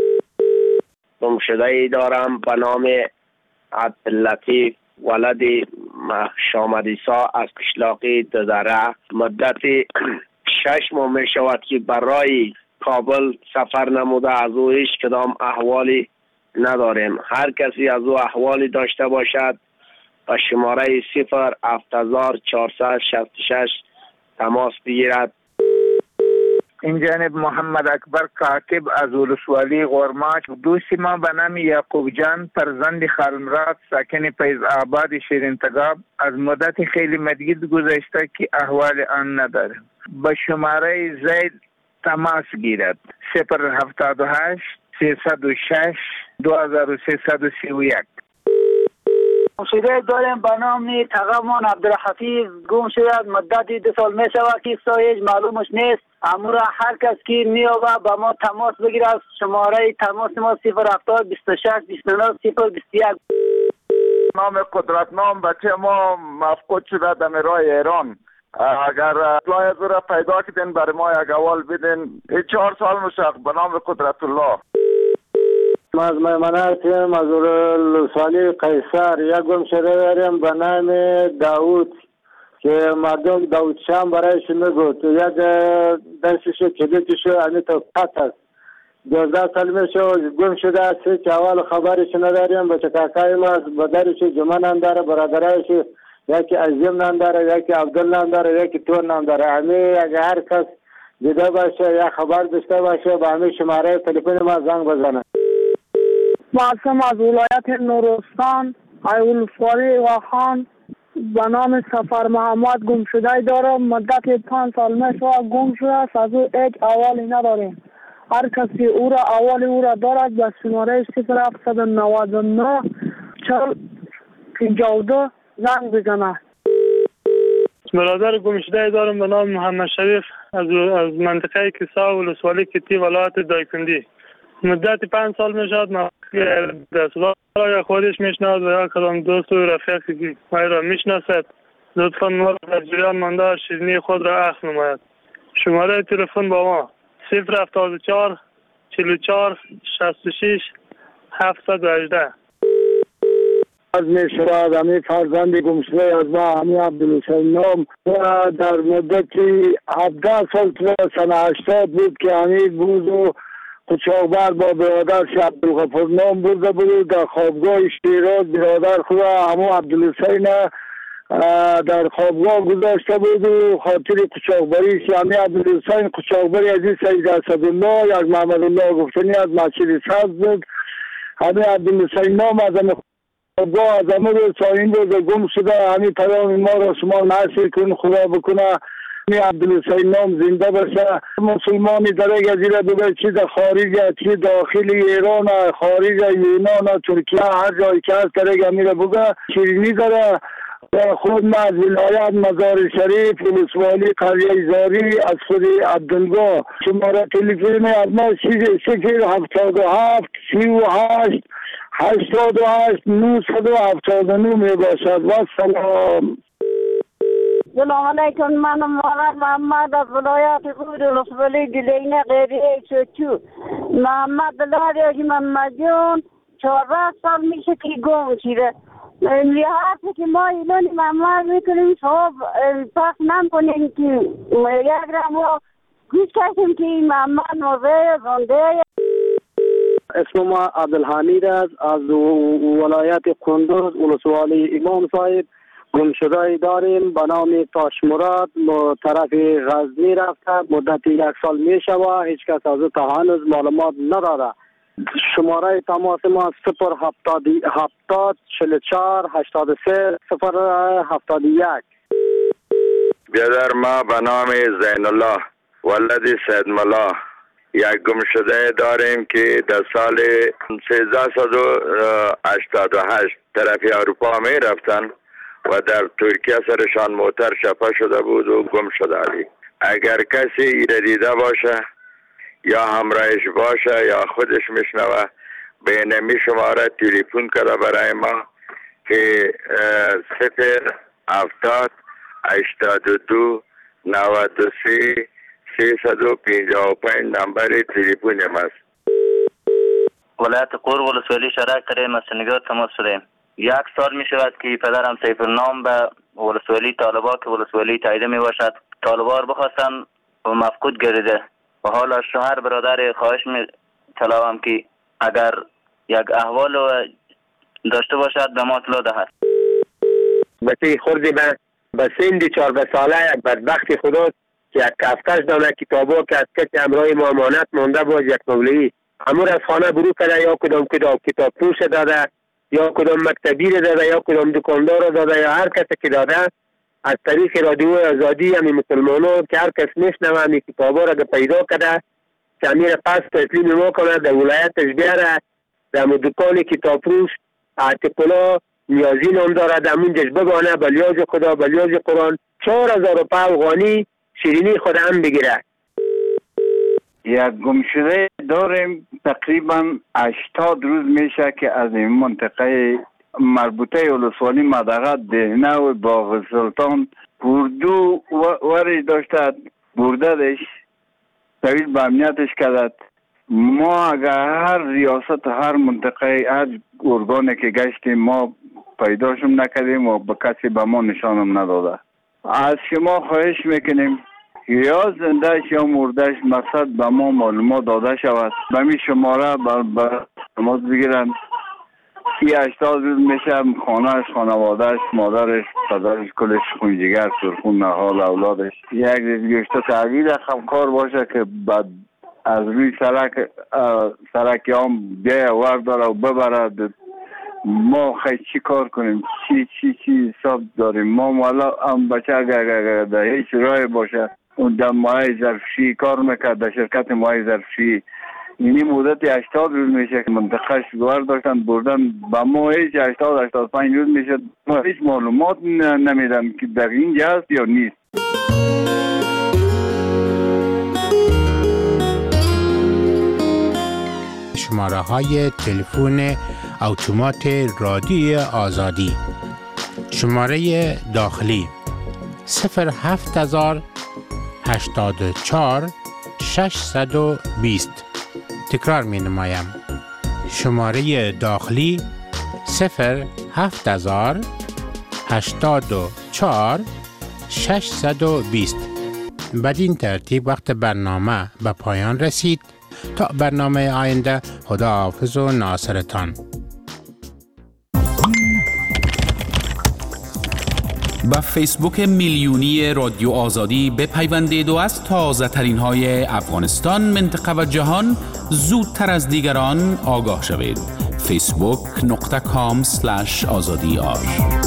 گمشده ای دارم به نام عبداللطیف ولد شامدیسا از قشلاقی دزره. مدت شش ماه می شود که برای کابل سفر نموده. از او هیچ کدام احوالی نداریم. هر کسی از او احوالی داشته باشد و شماره صفر هفت هزار چهارصد و شصت و شش تماس بگیرد. این جانب محمد اکبر کاتب از ولسوالی غورماچ. دوست ما به نام یعقوب جان فرزند خالمراد ساکن فیض آباد شیرین تگاب از مدت خیلی مدید گذشته که احوال آن نداره. به شماره زید تماس گیرد. صفر هفتاد و هشت سیصد و شش دو هزار و سیصد و سی و یک. گمشده داریم به نام تقامان عبدالحفیظ. گم شده مدت دو سال می شود که هیچ معلومش نیست. امورا هر کس که میابه با ما تماس بگیره. از شماره تماس ما صفر هفتاد بیست و شش بیست و نه صفر بیست و یک. نام قدرتنام بچه ما مفقود شده در راه ایران. اگر اطلاع از او را پیدا کردین برای ما یک اول بدین. این چهار سال مشق به نام قدرت الله. ما از میمنه هستیم از ولسوالی قیصر. یک گمشده داریم به نام داود که مردم داود شام برایش میگوید. یک درسشو کلیتشو همی تو قط است. دوازده سال میشه گم شده است. که اول خبرش نداریم. بچه کاکای ما بدرش جمعه نام داره، برادرایش یکی عظیم نام داره، یکی عبدالله نام داره، یکی تور نام داره. همه اگر هر کس دیده باشه یا خبر داشته باشه با همه شماره تلفن ما زنگ بزنه. معصوم از ولایت نورستان ولسوالی واخان به نام سفر محمد گم شده دارم. مدت پنج سال میشه گم شده است. از او هیچ احوالی نداریم. هر کسی او را احوال او را دارد به شماره صفر هفتصد و نود و نه چهل پنجاه و دو زنگ بزنه. برادر گم شده دارم به نام محمد شریف از از منطقه کیسا ولسوالی کتی ولایت دایکندی. مدت پنج سال میشد دستگاه خودش میشناسد و یا کدام دوست و رفیقی که ما را میشناسد لطفا ما را در جریان مانده شیرینی خود را اخذ نماید. شماره تلفن با ما صفر هفتاد و چهار چهل و چهار شصت و شش هفتصد و هجده. از می شود همی فرزند گمشده از ما همی عبدالحسین نام و در مدتی هفده سال تو سنه هشتاد بود که همی بود و قچاقبر با برادرش عبدالغفور نام برده بود در خوابگاه شیراز. برادر خود همو عبدالحسین در خوابگاه گذاشته بود و خاطر قچاقبریش همی عبدالحسین قچاقبری از این سید اسدالله از محمد الله گفتنی از مسجد سبز بود. همی عبدالحسین نام از همه خوابگاه از همه روز ساین روز گم شده. همی پیام ما را شما نصر کن خدا بکنه می عبدالحسین نام زنده باشه. مسلمانی در یک جزیره بوده چی در خارج چی داخل ایران خارج یونان ترکیه هر جایی که هست در یک امیره بوده شیرینی داره. خود ما از ولایت مزار شریف ولسوالی قریه زاری از خود عبدالگاه شماره تلفن از ما صفر هفتاد و هفت سی و هشت هشتاد و هشت نهصد و هفتاد و نه می باشد. و سلام. سلام علیکم. من مولانا محمد از ولایت خود ولسوالی گلینه قریه چوچو. محمد دلاری محمد جون چهارده سال میشه که گم شده. لحاظه که ما ایلان محمد میکنیم صحب پاک نم کنیم که یک رمو گوش کشیم که محمد موضوع زنده. اسم ما عبدالحمید است از ولایت کندوز ولسوالی امام صاحب. گم شده داریم به نام تاش مراد طرف غزنی رفته مدت یک سال می شود. هیچ کس از او تا هنوز معلومات نداره. شماره تماس ما صفر هفتاد هفتاد چهل و چهار هشتاد و سه صفر هفتاد و یک. بیادر ما به نام زین الله ولد سید ملا یک گم شده داریم که در سال سیزده و هشتاد و هشت طرف اروپا می رفتن و در ترکیه سرشان موتر شپه شده بود و گم شده علی. اگر کسی ایره دیده باشه یا همراهش باشه یا خودش میشنوه به نمی شماره تلفن کرده برای ما که صفر هفتاد هشتاد و دو نود و سه سیصد و پنجاه و پنج نمبر تلفن ماست. ولایت قور ولسوالی شهر کریم مسنگاه تماس شدیم. یک سال می شود که پدرم سیف نام به ولسوالی طالبا که ولسوالی تاییده می باشد طالبا بخواستن و مفقود گردیده و حالا شوهر برادر خواهش می طلبم که اگر یک احوال داشته باشد به ما اطلاع دهد. بچه خوردی به به سندی چهارده ساله یک بدبخت خدا که یک کفتش دانه کتابا که از کسی همراه ما امانت مانده باز یک مولوی امور از خانه برو کرده یا کدام کتاب کتاب فروش داده یا کدام مکتبی رو داده یا کدام دکاندار رو داده یا هر کسی که داده از طریق رادیو آزادی همی مسلمانان که هر کس میشنوه همی کتابا را پیدا کرده که همی را پس تسلیم ما کنه در ولایتش بیاره در دکان کتاب فروش اعتقالا نیازی نام داره در منجش بگانه بلیاز خدا بلیاز قرآن چهار هزار روپه افغانی شیرینی خود هم بگیره. یک گم شده داریم تقریبا هشتاد روز میشه که از این منطقه مربوطه ولسوالی مدغه دهنه و باغ سلطان اردو ورش داشته بردهش طویل به امنیتش کدد. ما اگر هر ریاست هر منطقه هر ارگانی که گشتیم ما پیداشم نکردیم و به کسی به ما نشانم نداده. از شما خواهش میکنیم یا زندهش یا مردهش مقصد به ما معلومات داده شود. به می شماره بر تماس بگیرن. سی هشتاد روز میشه خانهش خانوادهش مادرش پدرش کلش خونجیگر سرخون نهال اولادش یک گشته تحویل خمکار باشه که بعد از روی سرک سرکی هم بیای ور داره و ببرد ما خیلی چی کار کنیم، چی چی چی حساب داریم. ما والا هم بچه اگر در هیچ راه باشه اون در مایه ظرفشویی کار میکرد در شرکت مایه ظرفشویی، یعنی مدت هشتاد روز میشه که منطقه شگوار داشتن بردن با ما هیچ هشتاد هشتاد و پنج روز میشه ما هیچ معلومات نمیدم که در اینجا هست یا نیست. شماره های تلفن اتومات رادیوی آزادی، شماره داخلی صفر هفت هزار هشتاد و چهار ششصد و بیست. تکرار می نمایم، شماره داخلی صفر هفت هزار هشتاد و چهار ششصد و بیست. بدین ترتیب وقت برنامه به پایان رسید. تا برنامه آینده، خدا حافظ و ناصرتان. با فیسبوک میلیونی رادیو آزادی بپیوندید و از تازه ترین های افغانستان، منطقه و جهان زودتر از دیگران آگاه شوید. فیسبوک نقطه کام سلش آزادی آر